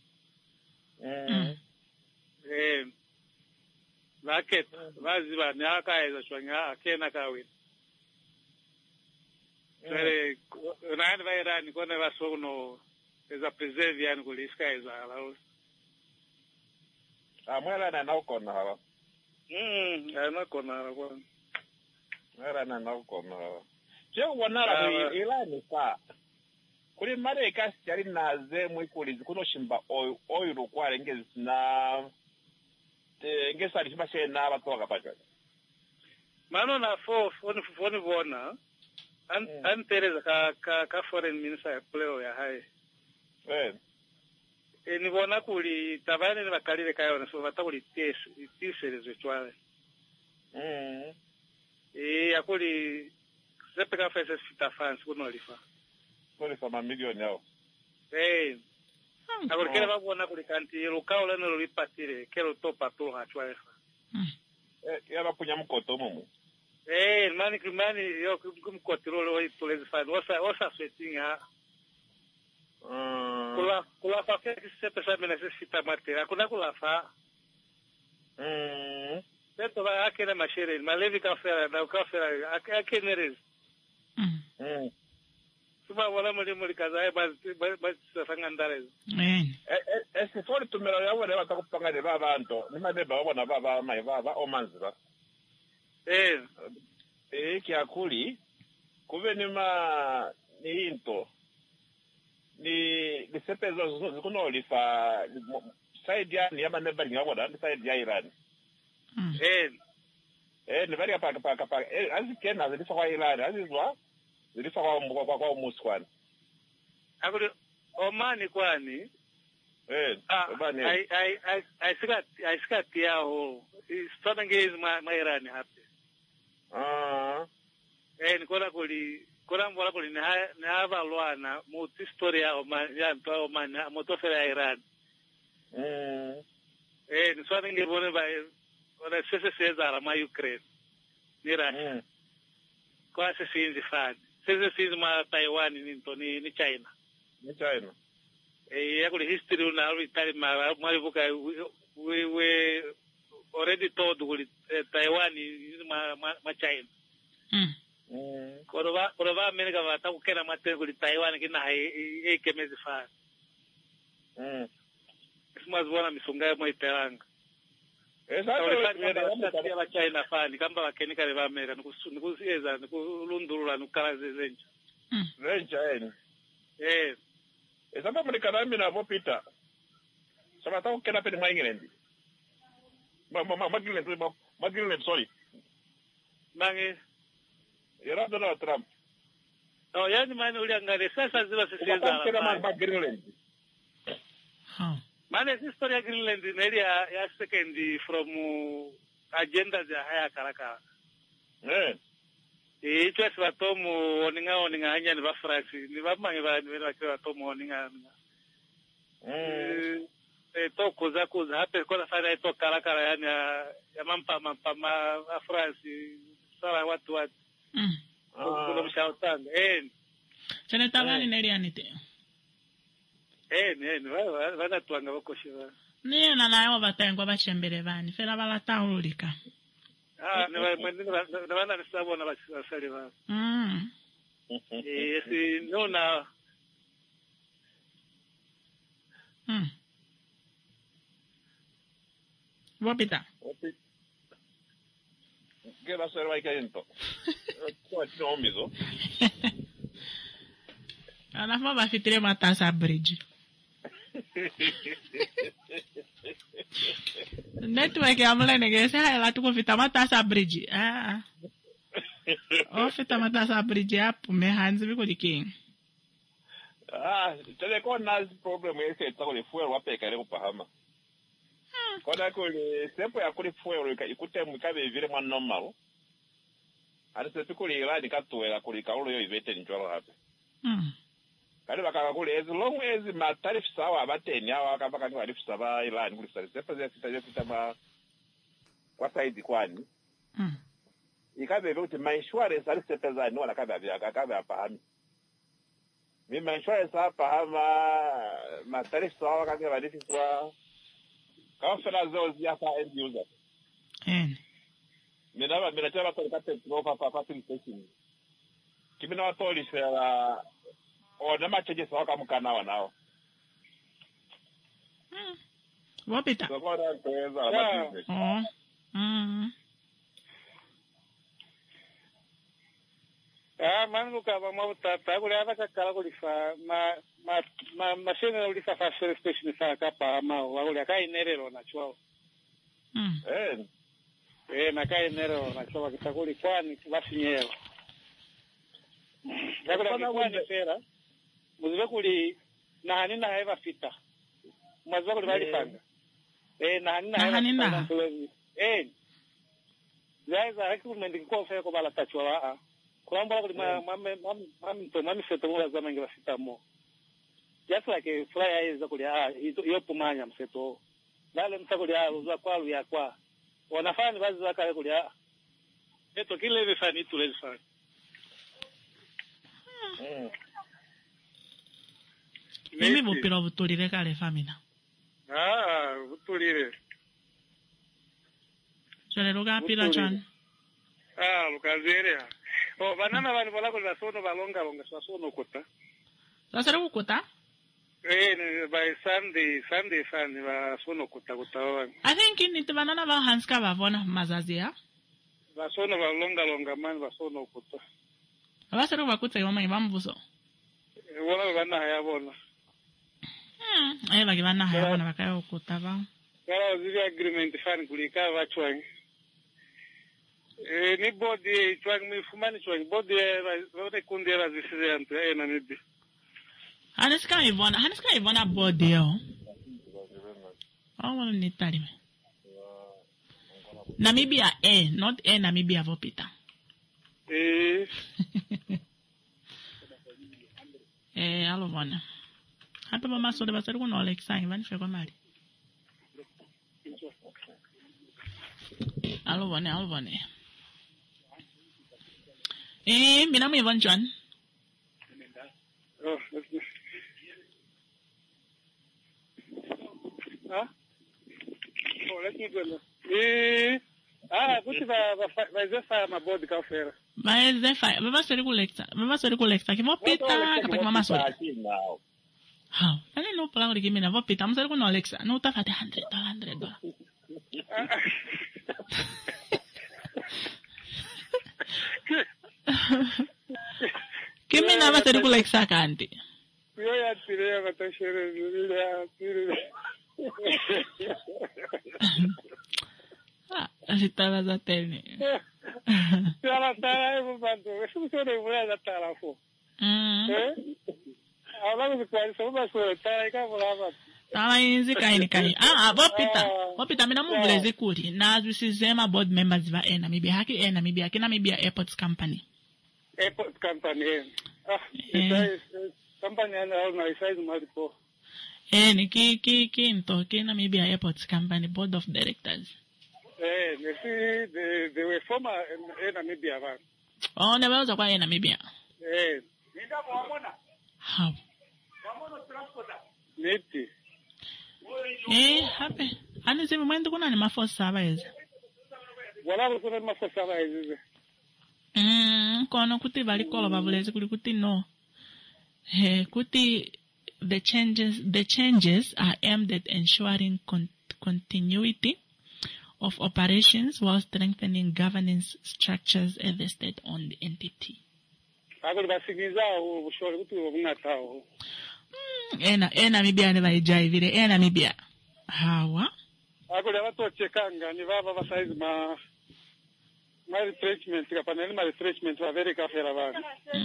Vaket vaziba ni akaeza shwanga akena kawe. Sere nani va Iran kone va sono eza preserve yani kuliska eza alaus. Mwela na ukona hawa. Ana kona hawa. Mwela na ukona hawa. Je wanara Iran fa. Kuri mareka sitari naze mwikulizi kuno shimba oil kware ngezi na ngesari shimba shena batoka pacha. Mano na foni bona. Tereza ka foreign minister pleo ya hai. Ni bona kuli tabane ni bakalire kayo na so batakuli tiserezo chwale. Akuli sepe ka fese fita fans kuno lifa. Kuli fa mamilioni yao. Akuli kele babona kuli kanti lokao leno lolipatire kero topa to ha chwale. Ya bapunya mkoto mumu. Mani yo kumkotirolo wa itolezi fad. Osa swetinga. Kula fa que se pesa me necesita materia. Kuna kula fa. Certo va aquele machere, malevi café, da café, aquele neres. Suba wala muli kaza ba sangandare. Ese for tumelo ya wale batakupanga de baba anto. Ni mabeba wabona baba mai baba o manziba. Kiakuli kuve ni into ni sepezo zikuno lifa side ya ni amaneba ngabona side ya Iran. Ni bari pa azikena zilifa kwa Iran azizwa zilifa kwa umuskwana. Akuli Omani kwani Omani I sika yao starting is my Iran happy. Nikona kula mbona kuli ni hava luana muti historia ya mtoa Omani motofera ya Iran. Ni swali ngibone ba ona sese zara ma Ukraine ni Russia. Kwa sese inzi fani sese ma Taiwan ni China. Ni China. Yakuli history una vitali mwalivuka we already told kuli Taiwan ma China. Korova America vata kukena matengo li Taiwan kina hai kemezi fa. Simazwana misunga mo iteranga. Esa China fani kamba wakenika leva America nikusieza nikulundulula nukala zenja. Zenja esa kama America na vopita. Sama tau kena pedi ma England. Magriland, sorry. Mangi. Era Donald Trump. No, yani mani uliangale sasa zila sisieza. Kena Magriland. Mane historia Greenland neli ya second from agenda za haya karaka. Icho asibatomu oninga anya ni ba France ni ba mangi ba ni ba tomu oninga. To kuza hape kwa fanya to karaka yani ya mampa ma France sala watu. Kuna mshautanga. Chene tabani neli anite. Vana tuanga vakoshiva. Niye na nayo batengwa bashembere bani fera balatahulika. Ne vana nisabona basali ba. Si nona. Wapita. Gela serva ikayento. Kwa tinomizo. Anafuma bafitire matasa bridge. Network ya mulene gese haela tukufita matasa bridge. Ofita matasa bridge hapo mehanzi biko diking. Tele kona problem yese tsakole fuel wapeka ile kupahama. Kona kule sempo ya kule fuel ikutemu kabe vile mwa normal. Ari sepikuli ilani katuela kuli kaulo yo ivete njwalo hapo. Kali bakakule as long as ma tariff sawa abateni awa akabaka ni tariff sawa ilani kuli sare sepa zita ma kwa side kwani ikabe kuti my insurance ari sepeza ni wala kabe apahami mi my insurance apahama ma tariff sawa kake tariff kwa kafela zozi hapa end user mina tela kwa kate kwa facility station kimina watoli sera na macheje sawa kama kana nao. Wapita. Mangu kama mauta kule hata kala kulifa mashine ulifa fast station fa kapa wale kai nerero na chwao. Na kai nerero na chwao kitakuli kwani basinyero. Nakula kwani sera. Muzibe kuli na hanina haiva fita. Muzibe kuli bali fanga. Na hanina haiva fita. Zaiza recommend kwa fea kwa bala tachwa kwamba kuli mami seto mwa zama ingewa fita mo. Just like a flyer is kuli hiyo pumanya mseto. Dale msakuli uzwa kwa lu ya kwa. Wanafanya baadhi waka kuli eto kile hivi fani tu lezi fani. Mimi bupira butulire kale famina. Butulire. Chale loga pila chan. Lukazere. Banana bani bola ko basono balonga basono kota. Sasa ukota? By Sunday fani basono kota. I think in the banana ba hanska ba vona mazazi ya. Basono balonga man basono kota. Abasa ro bakutsa yoma ibambuso. Wala bana hayabona. Ayo bagi bana hayabona bakayo kutaba. Kala zili agreement fani kulika wachwangi. Ni bodi chwangi mifumani chwangi bodi wote kundi la zisize antu na nibi. Haniska ibona bodi yo. Awana nitali me. Namibia not Namibia vopita. Alo bwana. Hapa mama sode basari kuno Alexa ngani feko mali. Alo bwana. Mina mu Ivan John. Let me go. Kuti vai zefa mabodi ka fera. Maeze fa, baba sori kulexa, que vou pita, capaz que mama sori. Ha, ani no plan de que me na vou pita, mas com no Alexa, não tá fate $100. Que me na vai sori kulexa canti. Eu ia tirar a taxeira, Así estaba la tele. Ya la tara es un banco. Es un solo de la tara fo. Hablamos de cuál son más sobre tara que hablaba. Tava inzi kaini. Vou pita mina muvuleze kuti. Nazi sizema board members va Namibia haki Namibia Airports Company. Airports Company. Esa company na size malipo. Ki Namibia Airports Company board of directors. They were former Namibia. Oh, never was a Namibia. How? Niti. Happy. And it's even when the one animal for surveys. What I was going to for surveys. Kono kuti bali kola bavulezi kuti no. Kuti the changes are aimed at ensuring continuity of operations while strengthening governance structures at the state-owned entity. Namibia never ijai Namibia. Hawa? Agora watu chekanga ni baba basaizi ma retrenchment kapana ni retrenchment wa very kafera bana.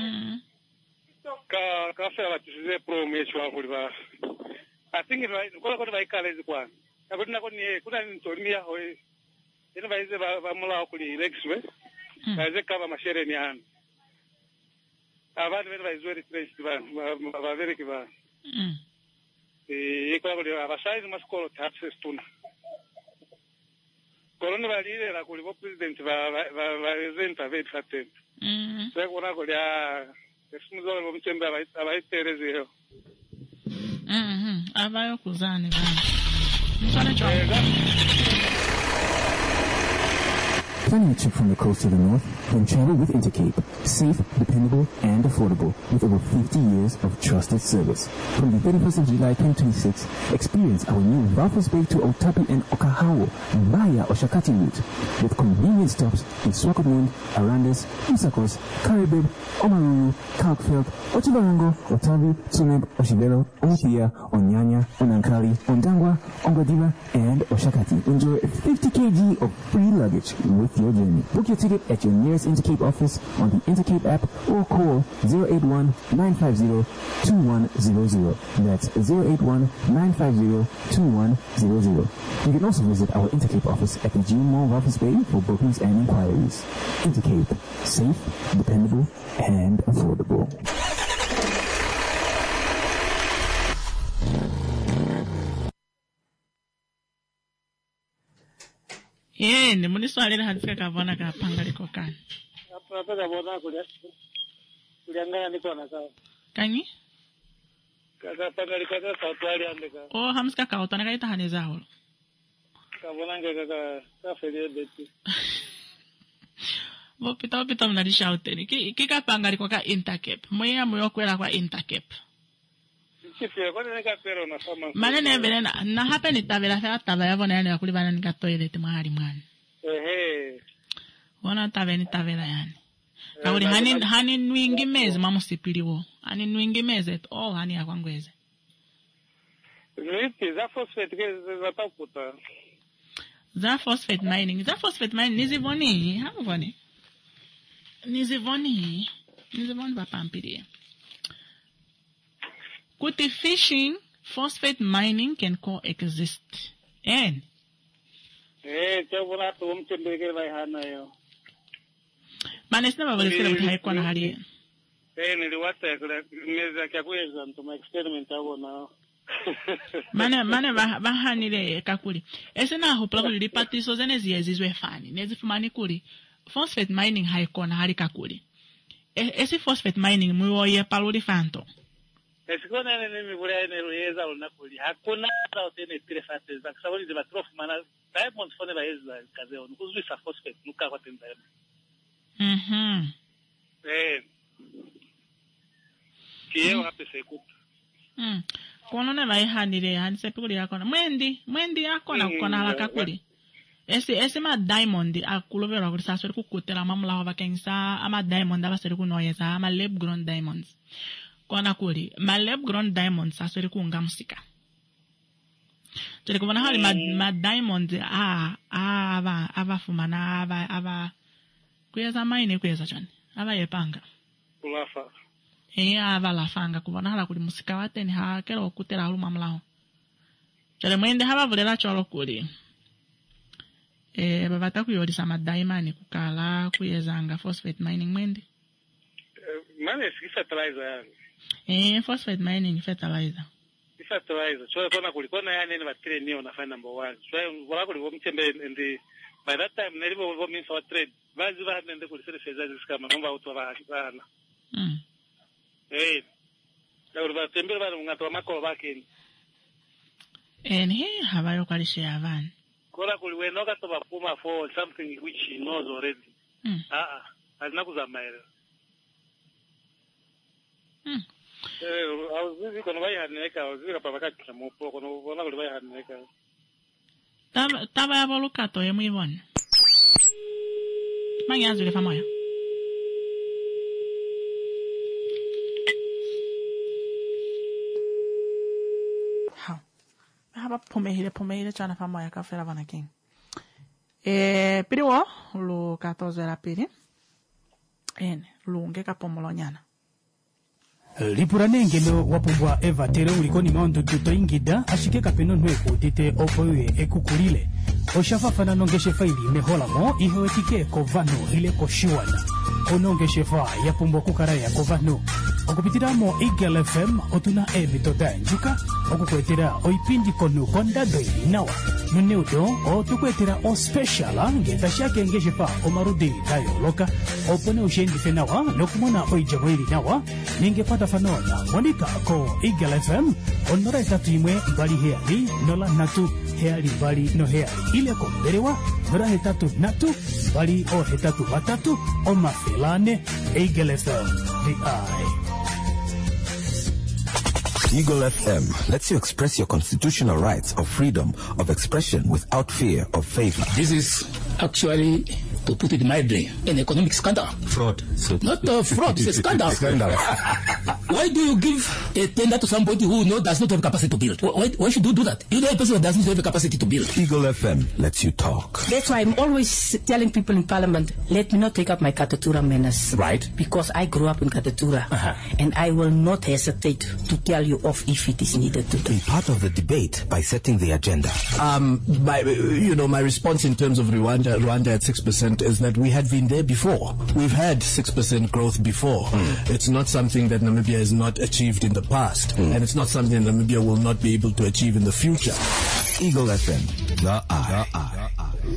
Kafera tisize promotion wa kuliba. I think it right kola vai college kwa. Agora na koni kuna nitonia hoye. Ina baize ba mula kuli lexwe. Baize kaba mashere ni an. Abantu bene baizwe retrenchment ba very kiba. Kwa kuli abasaizi maskolo taxes tuna. Koloni valile la kulivo president va resenta ve faten. Sai kuna kulia esimuzo lo mchembe abaiterezeo. Abayo kuzani bana. Msana chwa. Planning a trip from the coast to the north? Then travel with Intercape. Safe, dependable, and affordable with over 50 years of trusted service. From the 31st of July 2026, experience our new Ralphus Bay to Otapi and Okahawo via Oshakati route with convenient stops in Swakopmund, Arandas, Usakos, Karibib, Omaruru, Kalkfeld, Ochibarango, Otavi, Tsuneb, Oshibelo, Othia, Onyanya, Onankali, Ondangwa, Ongadiva, and Oshakati. Enjoy 50 kg of free luggage with your journey. Book your ticket at your nearest Intercape office on the Intercape app or call 081-950-2100. That's 081-950-2100. You can also visit our Intercape office at the June Mall Office Bay for bookings and inquiries. Intercape. Safe, dependable, and affordable. Ni muniswalira hadifika kavona kapanga liko kani. Hapa kabona kuliangana niko na sawa. Kanyi? Kapanga liko na sautwali andika. Oh, hamsika kautana kaita haneza holo. Kabona ngeka kafeli beti. Vopita mnadisha uteni. Kika panga liko ka Intercape. Mweya mweyo kwela kwa Intercape. Manene venena na hapa nitavela fa tavela vona yani yakuli bana nika toilet mahali mwana. Wana tavela yani. Kauli hani nwingi mezi mamusipiliwo. Hani nwingi mezi et all hani yakwangweze. Niti za phosphate zatakuta. Za phosphate mining nizivoni hamvoni. Nizivoni bapampirie. Kuti fishing, phosphate mining can coexist. Chabona to mchembeke vai hana yo. Manesna babalesela kuti haikuwa na hali. Niliwata kule meza kya kuweza ntoma experiment hapo na. Mane bahanile kakuli. Esena ho plakuli lipatiso zene ziyezizwe fani. Nezifumani kuli phosphate mining haikuwa na hali kakuli. Esi phosphate mining mwiwoye paluli fanto. Esikona nini mvula inaweza unakuli hakuna hata utene trefate za sababu ni matrofu maana diamond fone la heza kazi on kuzui sa phosphate nuka kwa tenda. Kiyo hape sekut. Kono ne vai hanire hanse pikuli yakona. Mwendi yakona kukona halaka kuli. Ese ma diamond akulovera kuli sasori kukutela mamula hova kengisa ama diamond abasori kunoyeza ama lab grown diamonds. Kona kuli ma lab grown diamonds sasori kunga musika. Chele kubona hali ma diamonds ava fumana ava kuyeza maine kuyeza chani ava yepanga. Kulafa. Ava lafanga kubona hala kuli musika wate ni hakelo okutela hulu mamulaho. Chele mwende hava vulela cholo kuli. Bavata kuyolisa madaimani kukala kuyezanga phosphate mining mwende. Mane si fertilizer yani. Phosphate mining fertilizer. Fertilizer. So kona kulikona yani ni batire niyo na find number 1. So wala kuliko mchembe ndi by that time nilipo go means for trade. Bazi ba nende kulisere fertilizer kama ngomba utu wa bana. Leo ba tembe ba ngato makolo bakini. He habayo kwalishe yavan. Kola kuliwenoka to bapuma for something which he knows already. Hazina kuzamaela. I was busy kono vai haneka, I was busy kapaka chamupo kono bona kuli vai haneka. Taba ya volukato ya muivon. Manyanzu le famoya. Haba pomehile chana famoya kafela vana king. Piriwo lu 14 la piri. Lunge kapomolo nyana. Lipuranengelo wapumbwa Eva tere ulikoni maondo tuto ingida ashike kapeno nweko tite opoye ekukulile. Oshafafana nongeshe faili mehola mo ihewetike kovano ile koshiwana. Onongeshe fa yapumbwa kukaraya kovano. Okupitiramo Eagle FM otuna ebitoda njuka. Okukwetera oipindi konu konda doili nawa. Nuneudo otukwetera o speciala ngeta shake ngeshe fa omarudi dayo loka. Opone ushendi fenawa nokumona oijamwili nawa. Ningepata fanona monika ko Eagle FM onora etatu imwe mbali heali nola natu heali mbali no heali ile komberewa nora hetatu natu mbali o hetatu batatu o mafelane Eagle FM the eye. Eagle FM lets you express your constitutional rights of freedom of expression without fear of favor. This is actually, to put it mildly, an economic scandal. Fraud. Not fraud, it's a scandal. Why do you give a tender to somebody who does not have capacity to build? Why should you do that? You know a person that doesn't have the capacity to build. Eagle FM lets you talk. That's why I'm always telling people in Parliament, let me not take up my Katatura manners. Right. Because I grew up in Katatura. And I will not hesitate to tell you off if it is needed to do. Be part of the debate by setting the agenda. My response in terms of Rwanda at 6% is that we had been there before. We've had 6% growth before. It's not something that Namibia has not achieved in the past. And it's not something that Namibia will not be able to achieve in the future. Eagle FM, the eye.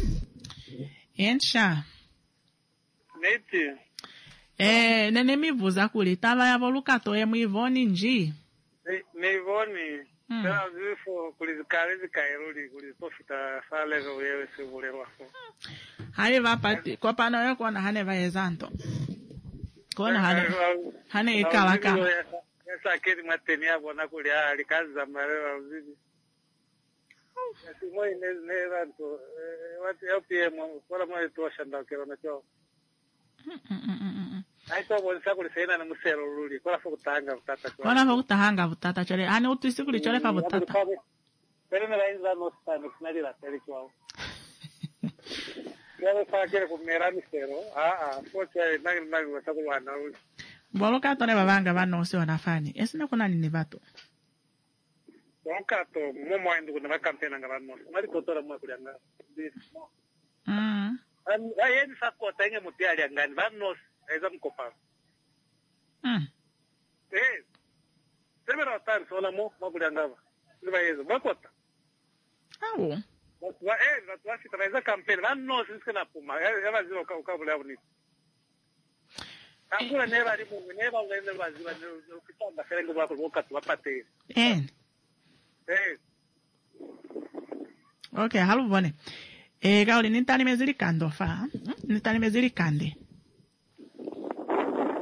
Ensha. Neti. Nene mivuza kuli tava ya volukato ya muivoni nji. Neivoni. Tena zifo kulizikarizi kairuli kulizofita falezo wewe sivule wako. Hane vapati kwa pano yako na hane vaezanto. Kona hane ikalaka. Yesa kiri matenia bona kulia alikazi za marewa uzidi. Yasi moi neza nto wati LPM kwa moi tosha ndakero na cho. Aito bonsa kulisena na musero ruli kwa fo kutanga butata kwa. Wana fo kutanga butata chole ane utisi kulichole fa butata. Pero na rainza no sta no finali la tele kwa. Ya fa kile kumera misero. Focha nagi watakulwana ruli. Boloka tone babanga banosi wanafani. Esina kuna nini bato? Boloka to momo ndu kuna kampena ngabano. Mali kotora mwa kulyanga. Ayeni sakota inge mutiali angani banos eza mkopa. Semera tan sola mo kulyanga ba. Liba yezo bakota. Awo. Wasi traeza kampena banos iskena puma. Eva zino ukabula boni. Angula neva ali mungu neva unaenda baziba ukitamba ferengo bako wakati wapate. Okay, halu bone. Kauli nitani mezili kando fa. Nitani mezili kande.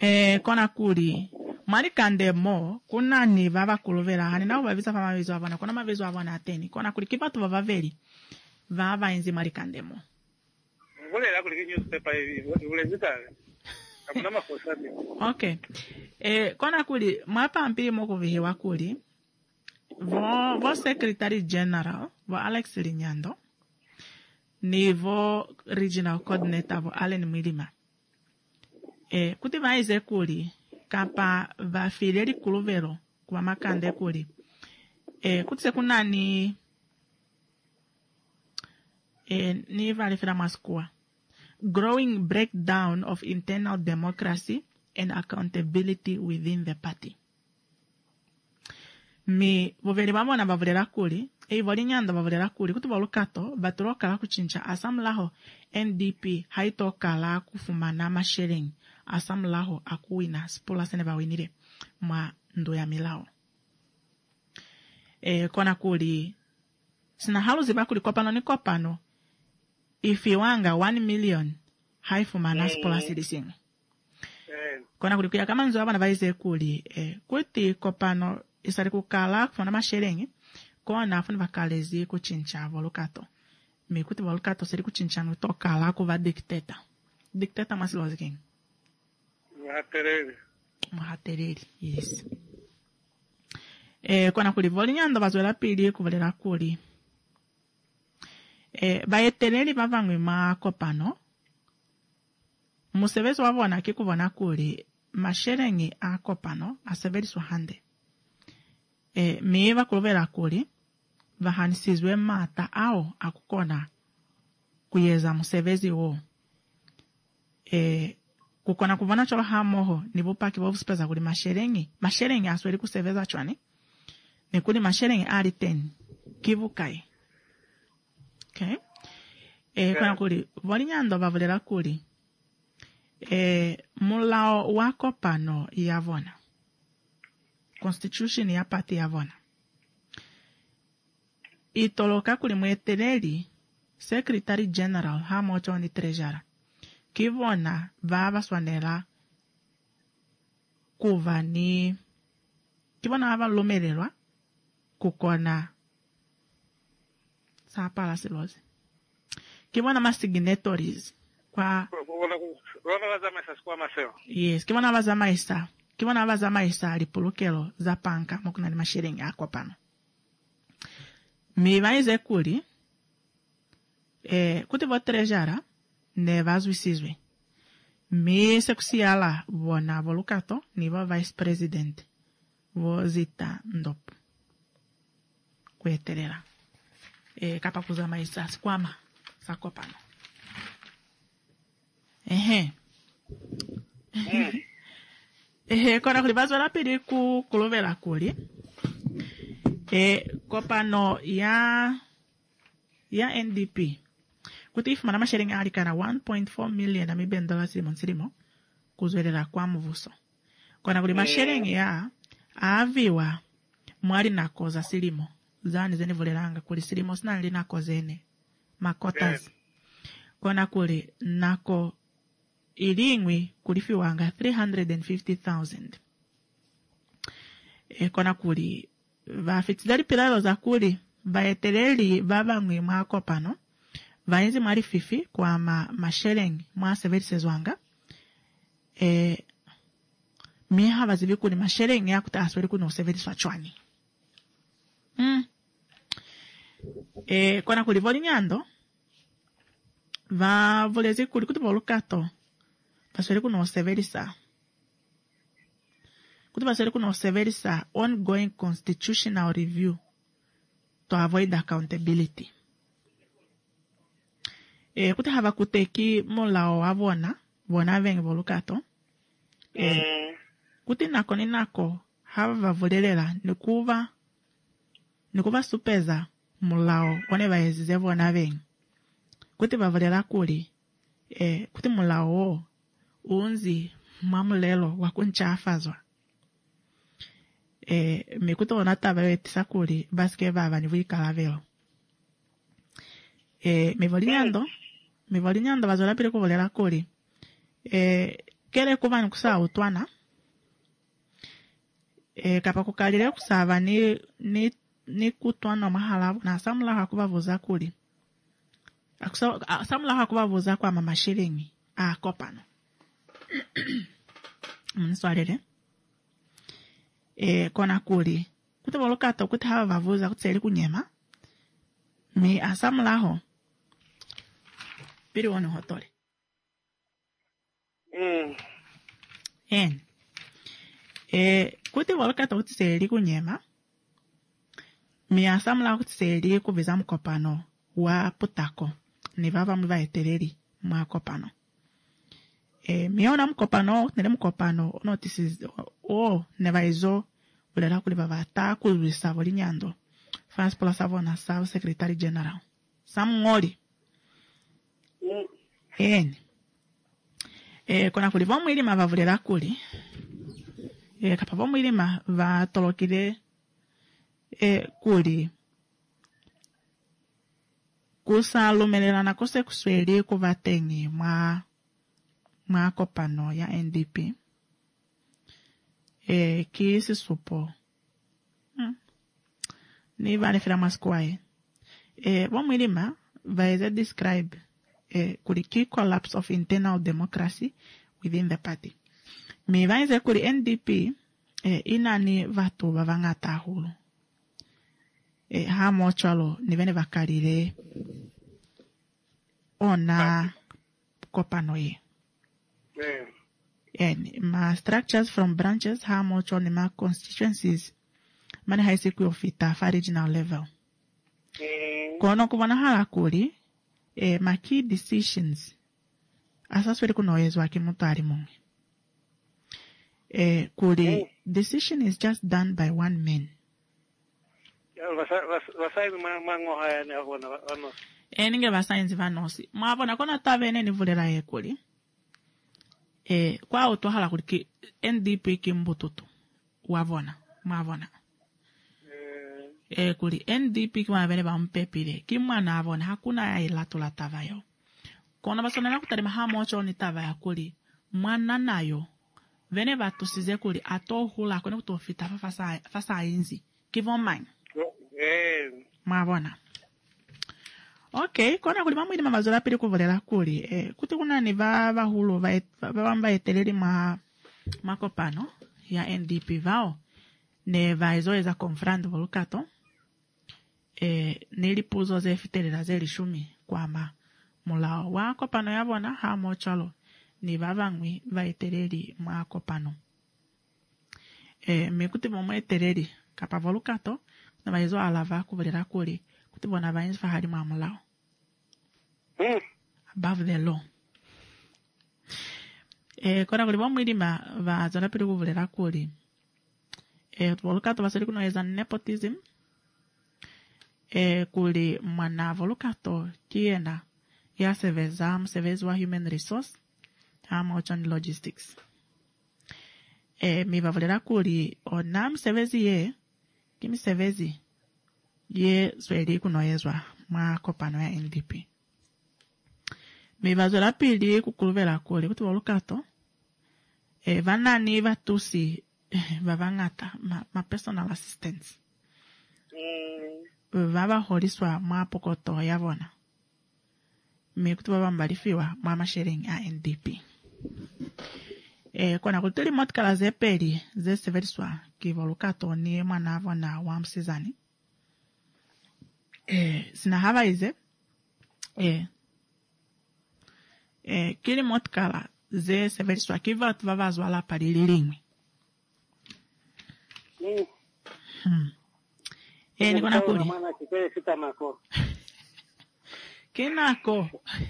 kona kuli mwali kandemo kuna ni vava kulovera hani nao vavisa pa mavezo avona kuna mavezo avona ateni kona kuli kipatu vavaveri vava inzi mwali kandemo ngole la kuli newspaper hivi ule zitale hakuna makosa ni okay kona kuli mwapa mpili moko vihiwa kuli vo secretary general vo Alex Linyando ni vo regional coordinator vo Allen Milima kuti vaize kuli kapa vafileri kuluvero kwa makande kuli kuti sekunani ni valifira maskua growing breakdown of internal democracy and accountability within the party mi voveri vamona vavulera kuli Linyando vavulera kuli kuti valukato vatulokala kuchincha asamulaho NDP haitokala kufumana masherengi asamulaho akuwina spola sene vawinire mwa ndo ya milao kona kuli sina haluzi bakuli kopano ni kopano ifiwanga 1 million haifumana spola silising kona kuli kuya kama nzo abana vaize kuli kuti kopano isari kukala kufuna masherengi kona afuni vakalezi kuchincha volukato mikuti volukato siri kuchincha nutokala kuva dictator masilozi king Muhatereri yes kona kuli Linyando vazoela pili kuvolera kuli vayetereri vavangwi makopano musevezo wavona kikuvona kuli masherengi akopano aseveriswa hande miva kulovera kuli vahanisizwe mata ao akukona kuyeza musevezi wo kukona kuvona cholo hamoho nivupaki vovusipeza kuli masherengi asweli kuseveza chwani nikuli masherengi ali 10 kivukai okay kona kuli Linyando vavulera kuli mulao wako pano yavona constitution ya party yavona itoloka kuli mwetereri secretary general hamocho ni treasurer kivona vava swanela kuva ni kivona vava lomerelwa kukona sapala silozi kivona signatories kwa yes kivona vazamaisa lipulukelo za panka mokuna ni mashiringi ako pano mivaize kuli kuti vo treasurer ne vazwisizwe mi sekusiala vona volukato ni vo vice president vo zita ndop kueterera kapa kuzamaisa sikwama sakopano kona kuli vazoela pili kulovera kuli kopano ya NDP kuti ifumana masherengi alikana 1.4 million na $1 silimo kuzwerera kwa muvuso kona kuli masherengi ya aviwa mwali nako za silimo zani zene voleranga kuli silimo sinali nako zene makotas kona kuli nako ilingwi kulifiwanga 350,000 kona kuli vafitidali pilalo za kuli vayetereri vavangwi mwako pano vainzi mwali fifi kwa masherengi mwa severisezwanga miha vazivi kuli masherengi ya kuta asweli kuna useveriswa chwani kona kuli Linyando vavolezi kuli kuti volukato pasweli kuna useverisa kuti pasweli kuna useverisa ongoing constitutional review to avoid accountability kuti hava kuteki mulao wavona vona vengi volukato kuti nako ni nako hava vavulelela nikuva supeza mulao one vayezize vona vengi kuti vavulela kuli kuti mulao wo unzi mwamulelo wakunchafazwa mikuti ona tava yoetisa kuli basike vava ni vuikalavelo Linyando vazoela pili kuvolera kuli kere kuva ni kusawa utwana. Kapa kukalile kusava ni kutwana mahalavu na samula hakuva vuza kuli. Samula hakuva vuza kwa mama shilingi. Kopano. Mniswalele. Kona kuli. Kuti volokata kuti hawa vavuza kuti seli kunyema. Mi asamula ho. Piri wano hotole. Kuti volokata kuti seli kunyema. Mi asamula kuti seli kuviza mkopano wa putako. Ni vava mwiva etereri mwa kopano. Miona mkopano, nele mkopano, notices, neva izo, ulela kuliva vata, kulwisa voli nyando. Fans pola savona savu secretary general. Samu ngoli. Kona kuliva mwilima vavulela kuli. Kapavo mwilima va tolokile, kuli. Kusa lumelela na kose kusweli kuvatengi mwa kopano ya NDP. Kisi supo. Ni vale fila maskwae. Wamwilima vaize describe kuli key collapse of internal democracy within the party. Mi vaize kuli NDP inani vatu vavangata hulu. Hamo chalo ni vene vakalile ona kopano ye. And my structures from branches hamo chalo ni ma constituencies mani haisiku ofita fa regional level. Kono kubana hala kuli ma key decisions asaswele kunoyezwa kimutari mungi. Kuli decision is just done by one man. Vasaini mango haya ni avona vanosi. Ninge vasaini vanosi. Mwavona kona tavene ni vulera ekuli. Kwa utohala kuli NDP kimbututu. Wavona. Mwavona. Kuli NDP kima vene vampepile. Kimwana avona. Hakuna ya ilatu la tavayo. Kona basona na kutari mahamocho ni tavaya kuli. Mwana nayo. Vene vatusize kuli ato hula kone kutofita fasa inzi. Kivon mangi. Mwavona. Okay, kona kuli mamu ili mamazola pili kuvolela kuli. Kuti kuna ni hulu vamba eteleli makopano ya NDP vao. Ne vaizoeza konfrando volukato. Nili puzo ze fitelela ze lishumi kwa mulao. Wa kopano ya vona hamo chalo. Ni vavangwi vaeteleli makopano. Mikuti momo eteleli kapa volukato. Na vaizo alava kuvolera kuli. Kuti bona vainzi fahali mamulao. Above the law. Kona kuli mwilima vazola pili kuvolera kuli. Volukato vasoli kunoeza nepotism. Kuli mwana volukato kiena ya sevezi wa human resource. Hama ochoni logistics. Mi vavolera kuli onam sevezi ye. Kimi sevezi ye sweli kunoyezwa mwa kopano ya NDP. Mivazo la pili kukuluvela kuli kuti volukato. Vanani vatusi vavangata ma personal assistance. Vava holiswa mwa pokoto ya vona. Mikutu vavambalifiwa mwa mashiringi ya NDP. Kona kulituli motikala ze peli ze severiswa ki volukato ni mwana vona wa msizani. Sina hava ize. Kili motikala ze severiswa ki vatu vavazwa la palililingwi. Nikona kuli. Kinako.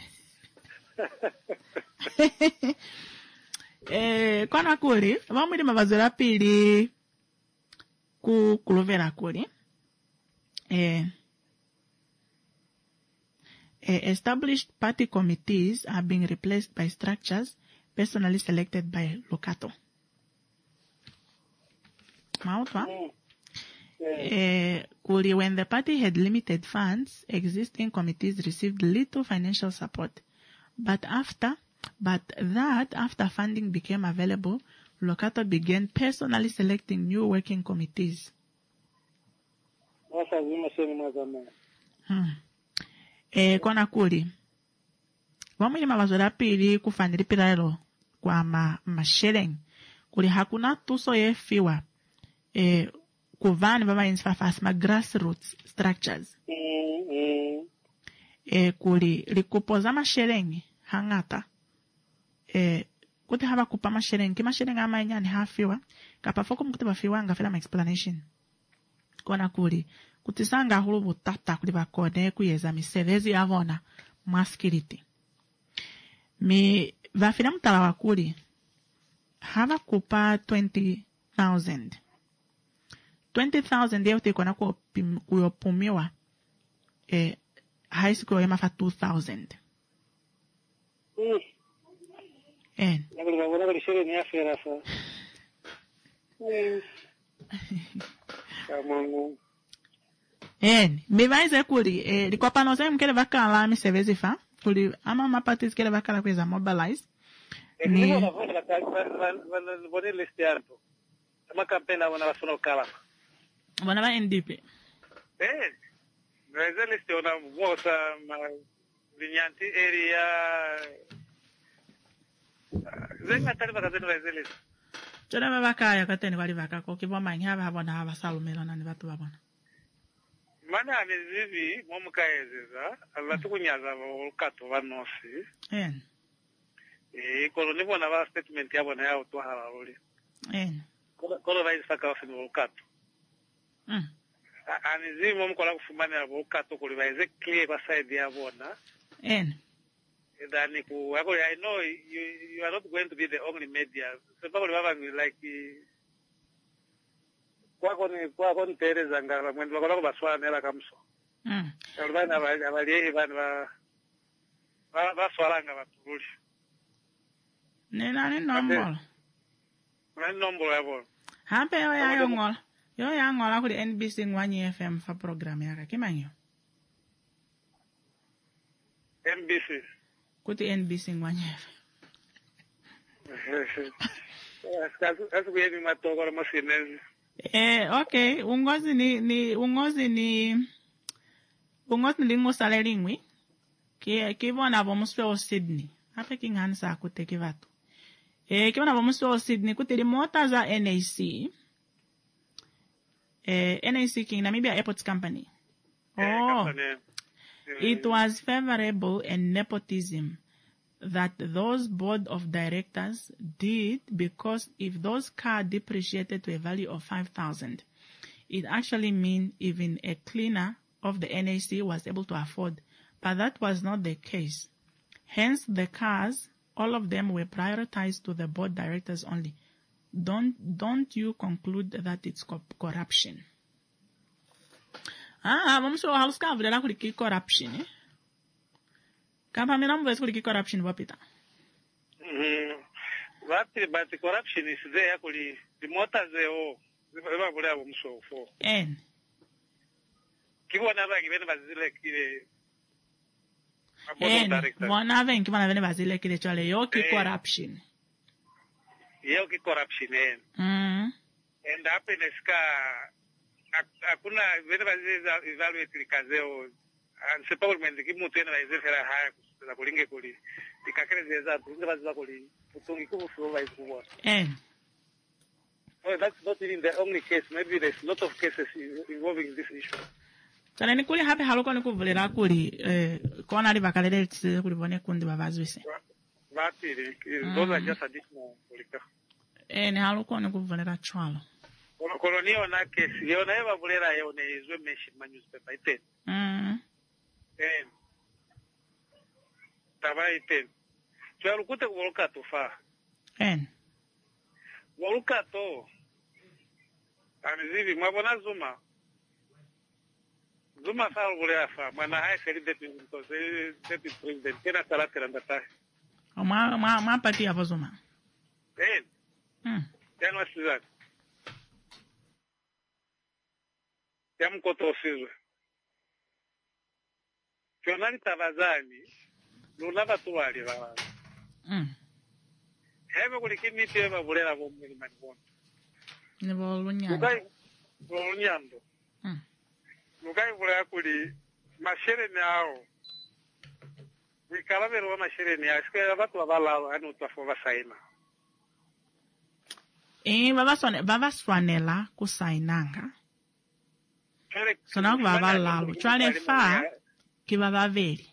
Kona kuli, vamwili mavazola pili kulovera kuli. Established party committees are being replaced by structures personally selected by Lokato. Mautwa? Kuli, when the party had limited funds, existing committees received little financial support. But after, But that, after funding became available, Locato began personally selecting new working committees. Kona kuli. Wamuyima wazola pili kufanili pilalo kwa masheleng. Kuli hakuna tuso ye fiwa. Kuvani baba insfafas ma grassroots structures. Kuli likupoza masheleng hangata. Kuti haba kupa masheleng. Kima masheleng ama inyani hafiwa. Kapa foko mkuti bafiwa nga fila ma explanation. Kona kuli. Kutisanga hulu butata kuli bakone kuyeza misevezi avona maskiriti. Mi vafina mtala wakuli hava kupa 20,000. 20,000 yeo tikona kuyopumiwa high school yema fa 2,000. Mi vaize kuli likuwa panose mkele bakala mi sevezi fa kuli ama mapatis kele bakala kweza mobilize ni bonne liste alto ama campaign wana wasona kala wana ba NDP vaize liste ona mosa vinyanti area zenga tali bakazeni vaize liste chona bakaya kateni bali bakako kibwa manyi haba haba salumela nani batu babona mana amezivi momukaezeza abatukunyaza Locato banosi koloni bona ba statement yabo na yao to halali kolo vai saka wa Locato amezivi momukola kufumana Locato kuli baize clear ba side yabo na dani ku ako I know you are not going to be the only media so probably baba like kwa koni Teresa ngala mwendo wako baswana ela kamso albana abaliye bana ba swalanga batuli nena ni nombolo yabo hampe yo ya ngola kuli NBC Ngwanyi FM fa program yaka kimanyo NBC kuti NBC Ngwanyi FM asu kuyeni matoko la masinezi okay, ungozi ni lingo sale lingwi. Kibona bomuswe o Sydney. Hape kingani sa kuteki vatu. Kibona bomuswe o Sydney kutili mota za NAC. NAC King Namibia Airports Company. It was favorable and nepotism that those board of directors did, because if those cars depreciated to a value of 5,000, it actually mean even a cleaner of the NAC was able to afford. But that was not the case. Hence, the cars, all of them were prioritized to the board directors only. Don't you conclude that it's corruption? Vamos ver halus kavle la kuli corruption, Kapa mina mwezi kuli corruption wapita. But corruption is there kuli the motors zeo ziba bule abo msofo. Kibona bangi bene bazile kile. Mwana vengi mwana bene bazile kile chale yoki corruption. Yoki corruption And happiness ka hakuna bene bazile evaluate kazeo. And supplement kimutu ena bazile fera haya la kulinge kuli. Ikakelezeza kulinge bazile kuli. Utungi kufuwa ikuwa. Well, that's not even the only case. Maybe there's a lot of cases involving this issue. Kana ni kuli hape haluko ni kuvulera kuli kona li bakalele tsi kuli bone kundi babazwise. Those are just additional kulika. Ni haluko ni kuvulera chwalo. Kolonio na kesi yona eva vulera yone izwe mention ma newspaper iten. Taba iten. Tualukute ku Locato fa. Locato amizivi mwabona Zuma fa ulea fa mana hai seri deputy president kena salatera ndata ma pati ya Zuma then what's that mkoto sizwe kionali tabazani lulava tuwali baba heme kulikini pia bulera bomwe manibona ni bolunyando ukai bolunyando ukai bulera kuli mashere nao wikalabero wa mashere ni asikera batu abalalo anu twafoba saina baba swanela kusainanga sona babalalo twale fa ki baba veri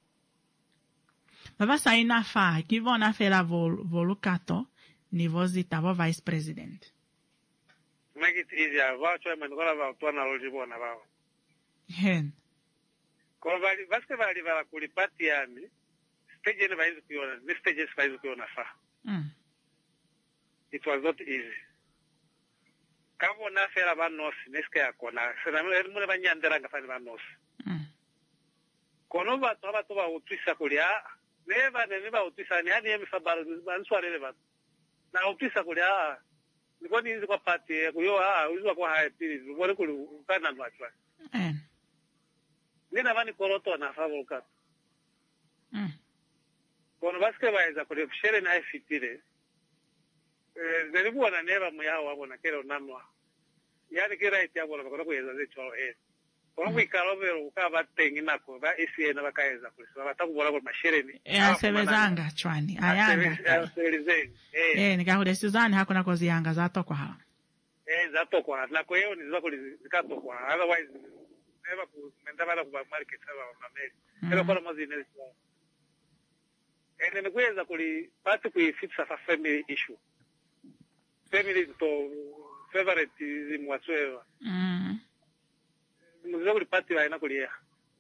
baba saina fa ki vona fera volucato ni vozita vo vice president make it easier vacho mangola va twana lojibona baba hen ko bali baske bali bala kulipati yani stage ne baizu kuona ni stages baizu kuona fa it was not easy kabo na fera banosi neske akona sena mule banyandera ngafani banosi kono batu ba utwisa kulia neva neva utwisa ni hadi emfabalo banswalele batu na utwisa kulia nikoni hizo kwa pati kuyo uzwa kwa haipili ubone kuli ukana nwachwa nina vani koroto na favolka kono baske baiza kuli shere na ifitire nilibuwa na neva muyao wabona kero namwa yani kira iti abona bakona kuyeza zecho kono kuikalobero ukaba tengi nako ba isi na bakaeza kuli so batakubona ko mashereni sebezanga chwani ayanga nikahule Suzanne hakuna kozi yanga zatokwa hala zatokwa na kwa hiyo ni zako zikatokwa otherwise never kumendabala kwa market sawa mameli ero kwa mozi inezi ni kuweza kuli pati kuifixa fa family issue family to favoritism whatsoever muzao kuli pati haina kulia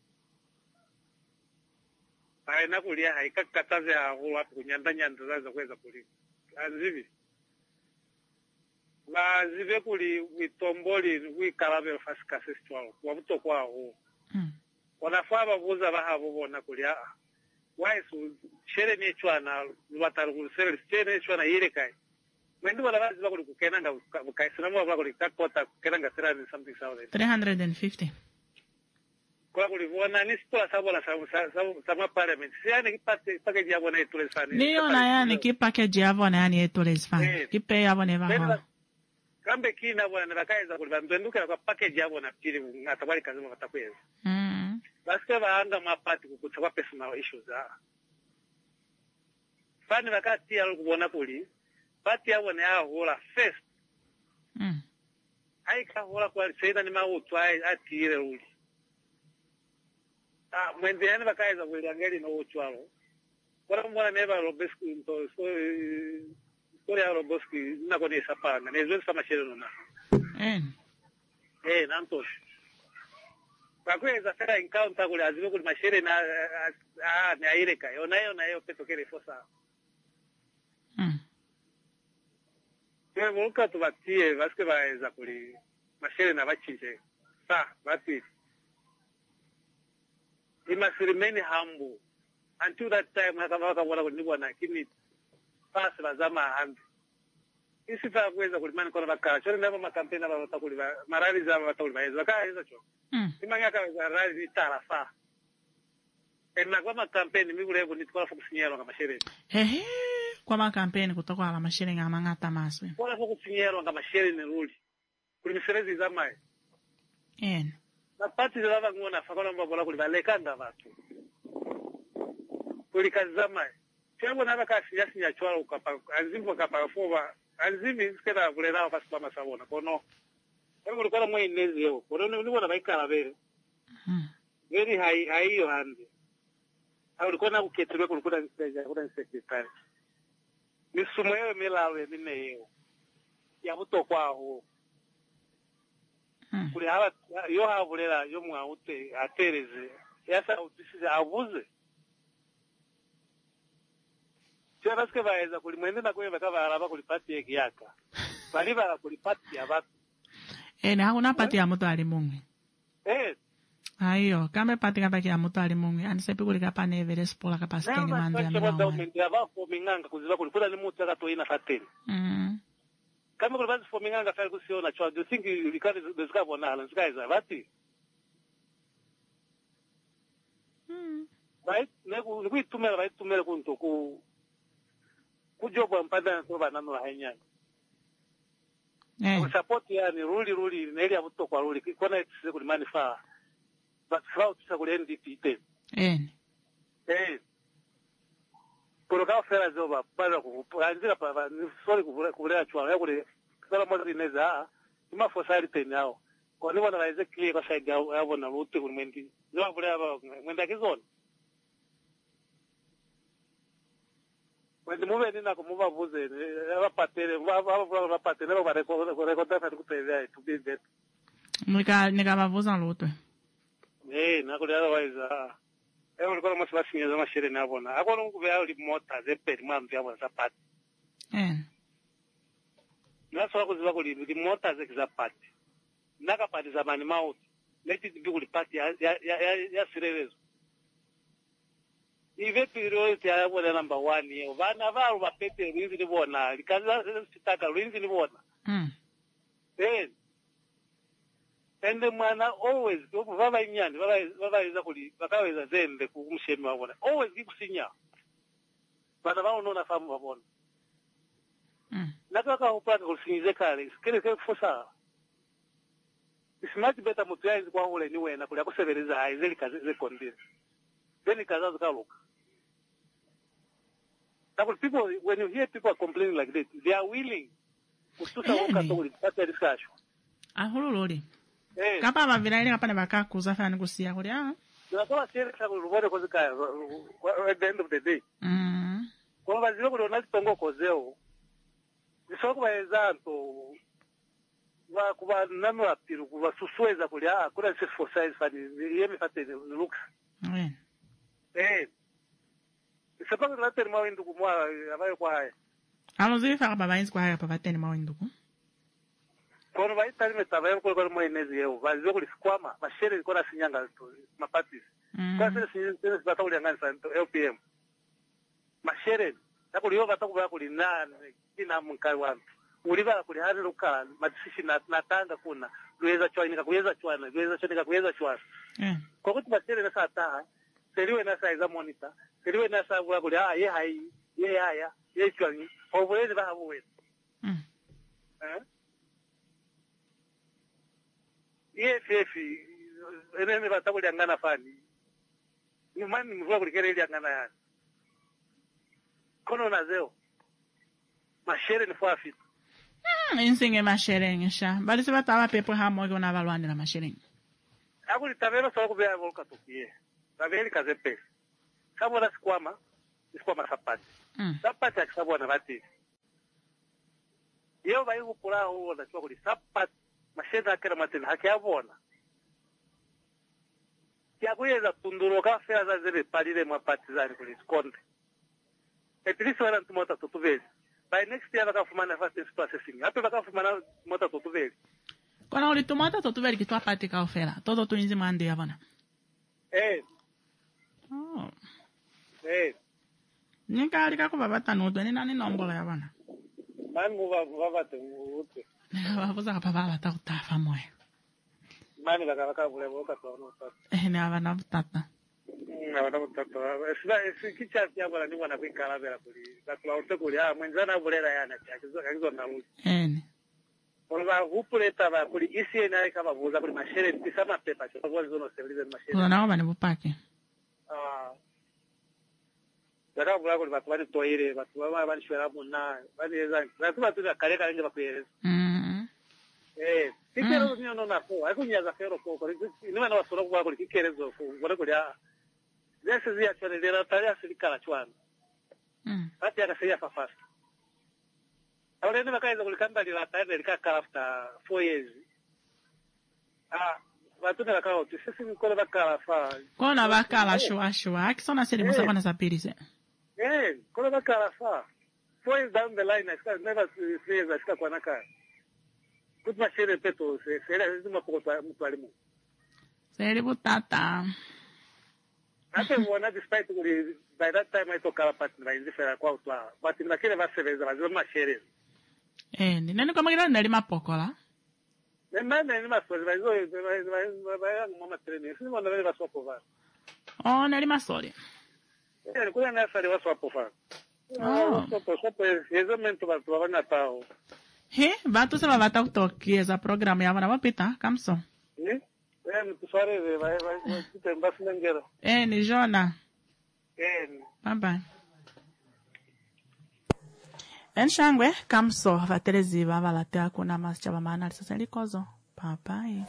haikakataze hawo watu kunyanda zaza kuweza kuli azivi zive kuli witomboli wikalabe fasika sexual wabuto kwaho wanafaa babuza bahabo bona kulia waisu shere nechwana lubataru kulisere shere nechwana yirekai mwendu wala bazi bakuli kukenanga bukaisina mwa bakuli kakota kukenanga 350 kwa kulivona ni stola sabola sama parliament yani kipate package yabo na etole sana niona yani ki package yabo na yani etole sana kipe yabo ne baho kambe kina bwana nabakaeza kulibambenduka kwa package yabo na pili ngatabali kazima batakweza baske baanga mapati kukutwa personal issues fani wakati ya kubona kuli pati yabo na hola first haika hola kwa seida ni mautu atire uli mwende yani bakaeza kuliangeli no uchwalo kwa mbona neva robeski nto story ya robeski nako ni sapanga nezo sama shero na nanto bakweza fera encounter kule azime kule mashere na ni aireka yonayo peto kile fosa Mulka tubatie baske baeza kuli mashere na bachinje bati he must remain humble until that time hakawaka wala kunibwa na kimi pasi bazama hambi isifa kuweza kulimani kwa bakara chore ndaba makampeni aba batakuliba marali za batakuliba hizo kaya hizo cho imanya ka rali tarafa na kwa makampeni migulevo nitikola fukusinyero kama mashere kwa makampeni kutoka ala mashere ngama ngata maswe kwa fukusinyero kama mashere ni ruli kulimisherezi zamae na pati zilava ngona fakona mbabola kulibalekanda watu kulikazama chango na bakasi yasi ya chwala ukapa anzimbo kapafoba anzimi skeda kulera kwa mama sabona kono kama ulikuwa mwe inezi yo kono ni bona baikala bere very high yo handi au ulikuwa na uketirwe kulikuwa nseja kuna secretary ni sumwe melawe mine yo ya buto kwaho kuli hawa yo havulera yo mwaute atereze yasa utisize abuze chera ske baeza kuli mwende na kweva kava araba kuli pati yaka bali bala kuli pati ya batu na hakuna pati ya mtu alimungi ayo kama pati kapa ya mtu alimungi anisepi kuli kapa nevere spola kapa skeni mandi ya mwana mwana ya bako minganga kuziba kuli kuda ni mutu yaka toina fateni kama kuli basi for minganga fali kusiona chwa do you think you can discover na halan sky za bati right nego kuitumela kunto ku kujoba mpanda so banano la henya support yani ruli neli abuto kwa ruli kona tse kuli manifa but fraud tsa kuli NDP Kuroka fera zoba para kuanzira pa sorry kubulea chwa yakule sala mwazi neza ima fosalite nao kwa nini wanaweza kile kwa side yao na ruti kumendi zoba bulea mwenda kizoni When the movie didn't come over, was it? To be that. Nega voz en l'autre. Eh, na kule otherwise, every one must last year, much in Avona. I want to wear the motor, the pet man, the other part. That's what was the motor is a part. Nagapat is a man mouth. Let it be with party, yes, serious. Ive period ya wala number 1 year. Vana varu vapete rinzi ni bona. Likaza sitaka rinzi ni bona. And the man always, vava inyani, vava iza kuli, vakaweza zembe kumshemi wa bona. Always give sinya. Vana varu nona famu wa bona. Nataka upaka kusinyize kale. Kile kufosa. It's much better mutu ya izi kwa ule niwe na kuli akusevereza haizeli kaze kondiri. Then kaza zikaluka. People, when you hear people complaining like this, they are willing to start a discussion. Ahululoli. Kapa mavinali kapa nebaka kuza fana kusia kuli Tunatoa siri kwa rubode kozika at the end of the day. Kwa bazilo kuli onazitongo kozeo. Nisoko baezanto wa kuba namwa piru kuba susweza kuli kuna six for size fani yemi fate looks. C'est pas que la terre m'a indou moi avec quoi. Alors je vais faire baba ins quoi papa tene m'a indou. Kono vai tali metava ko mo inezi eu, vai jogo squama, mas chere ko na sinyanga ma parties. Kwa sisi bata uliangana sana LPM. Mashere, na kuliyo bata kuba kulina kina mkai wangu. Uliva kuli hari ruka, madisishi na tanga kuna. Luweza chwa inika kuweza chwana, luweza chwa kuweza chwana. Kwa kutu mashere na sata, seriwe na saiza monitor. Kiriwe na sabu ya kuli ye hai ye haya ye chwangi obulezi ba habuwe ye fefi ene ba tabuli angana fani ni mani mvua kulikere ile angana yani kono na zeo mashere ni fafit insinge mashere ngisha bali se batawa pepo ha mo na balwani la mashere akuli tabela so kubya volka tukie tabeli kazepe Sabona squama sapati. Sapati akisabona bati. Yeo vai kupula huo na chwa kuli sapati mashenda akera matini hakiabona. Kia kuyeza tunduroka fea za zile palile mwapati zani kuli skonde. Etilisi wana ntumota tutuveli. By next year wakafumana fast processing. Hape wakafumana mota tutuveli. Kona ulitumata tutuveli kitu apati kaofela. Todo tuinzi mandi ya wana. Nika alika kuba tanuto ni nani nombola ya bana. Man muva tuute. Bavuza kapa baba tautafa moyo. Mani bakaka bule boka tono. Ni abana butata. Abana butata. Sila kicha pia bala ni wana kwikala bela kuli. Bakula urte kuli mwenzana bulera yana akizo na ruti. Kwa hupuleta ba kuli isi na kama buza kuli mashere tisama pepa. Kwa zono service mashere. Kwa nao bani bupake. Dara bula ko batwari toire batwa bari shwera munna bari ezan batwa tuza kare kare nge bakwere tikero ni no na ko akunya za fero ko ni wana wasoro kwa ko kikerezo ko ngore ko ya zese zia chone dera tarea silikala chwana ati akasema fafasa awale ni bakaiza kulikanda lila tare likakala after 4 years watu na kao sisi ni kole bakala fa kona bakala shwa akisona seri musa bana sapirize kole bakala fa 4 years down the line I never see as I kwa naka kutma shere peto sere zima poko mtwalimu seri butata ate wana despite kuli by that time I took a partner in different kwa utwa but na kile basebeza bazima shere ni nani kama kile ndali mapokola Nene ni maswali vai mama treni sisi wana vile waswapo va nali maswali ni kuna na sali waswapo va Sopo exatamente watu wana tao. He, vatu se vavata kutokieza programa yavo na vapita, kamso. Mtusware vai tutembasi lengera. Ni Jona. Bye bye. Enshangwe kamso vatelezi vavalatea kuna masichava maana lisasa likozo. Bye bye.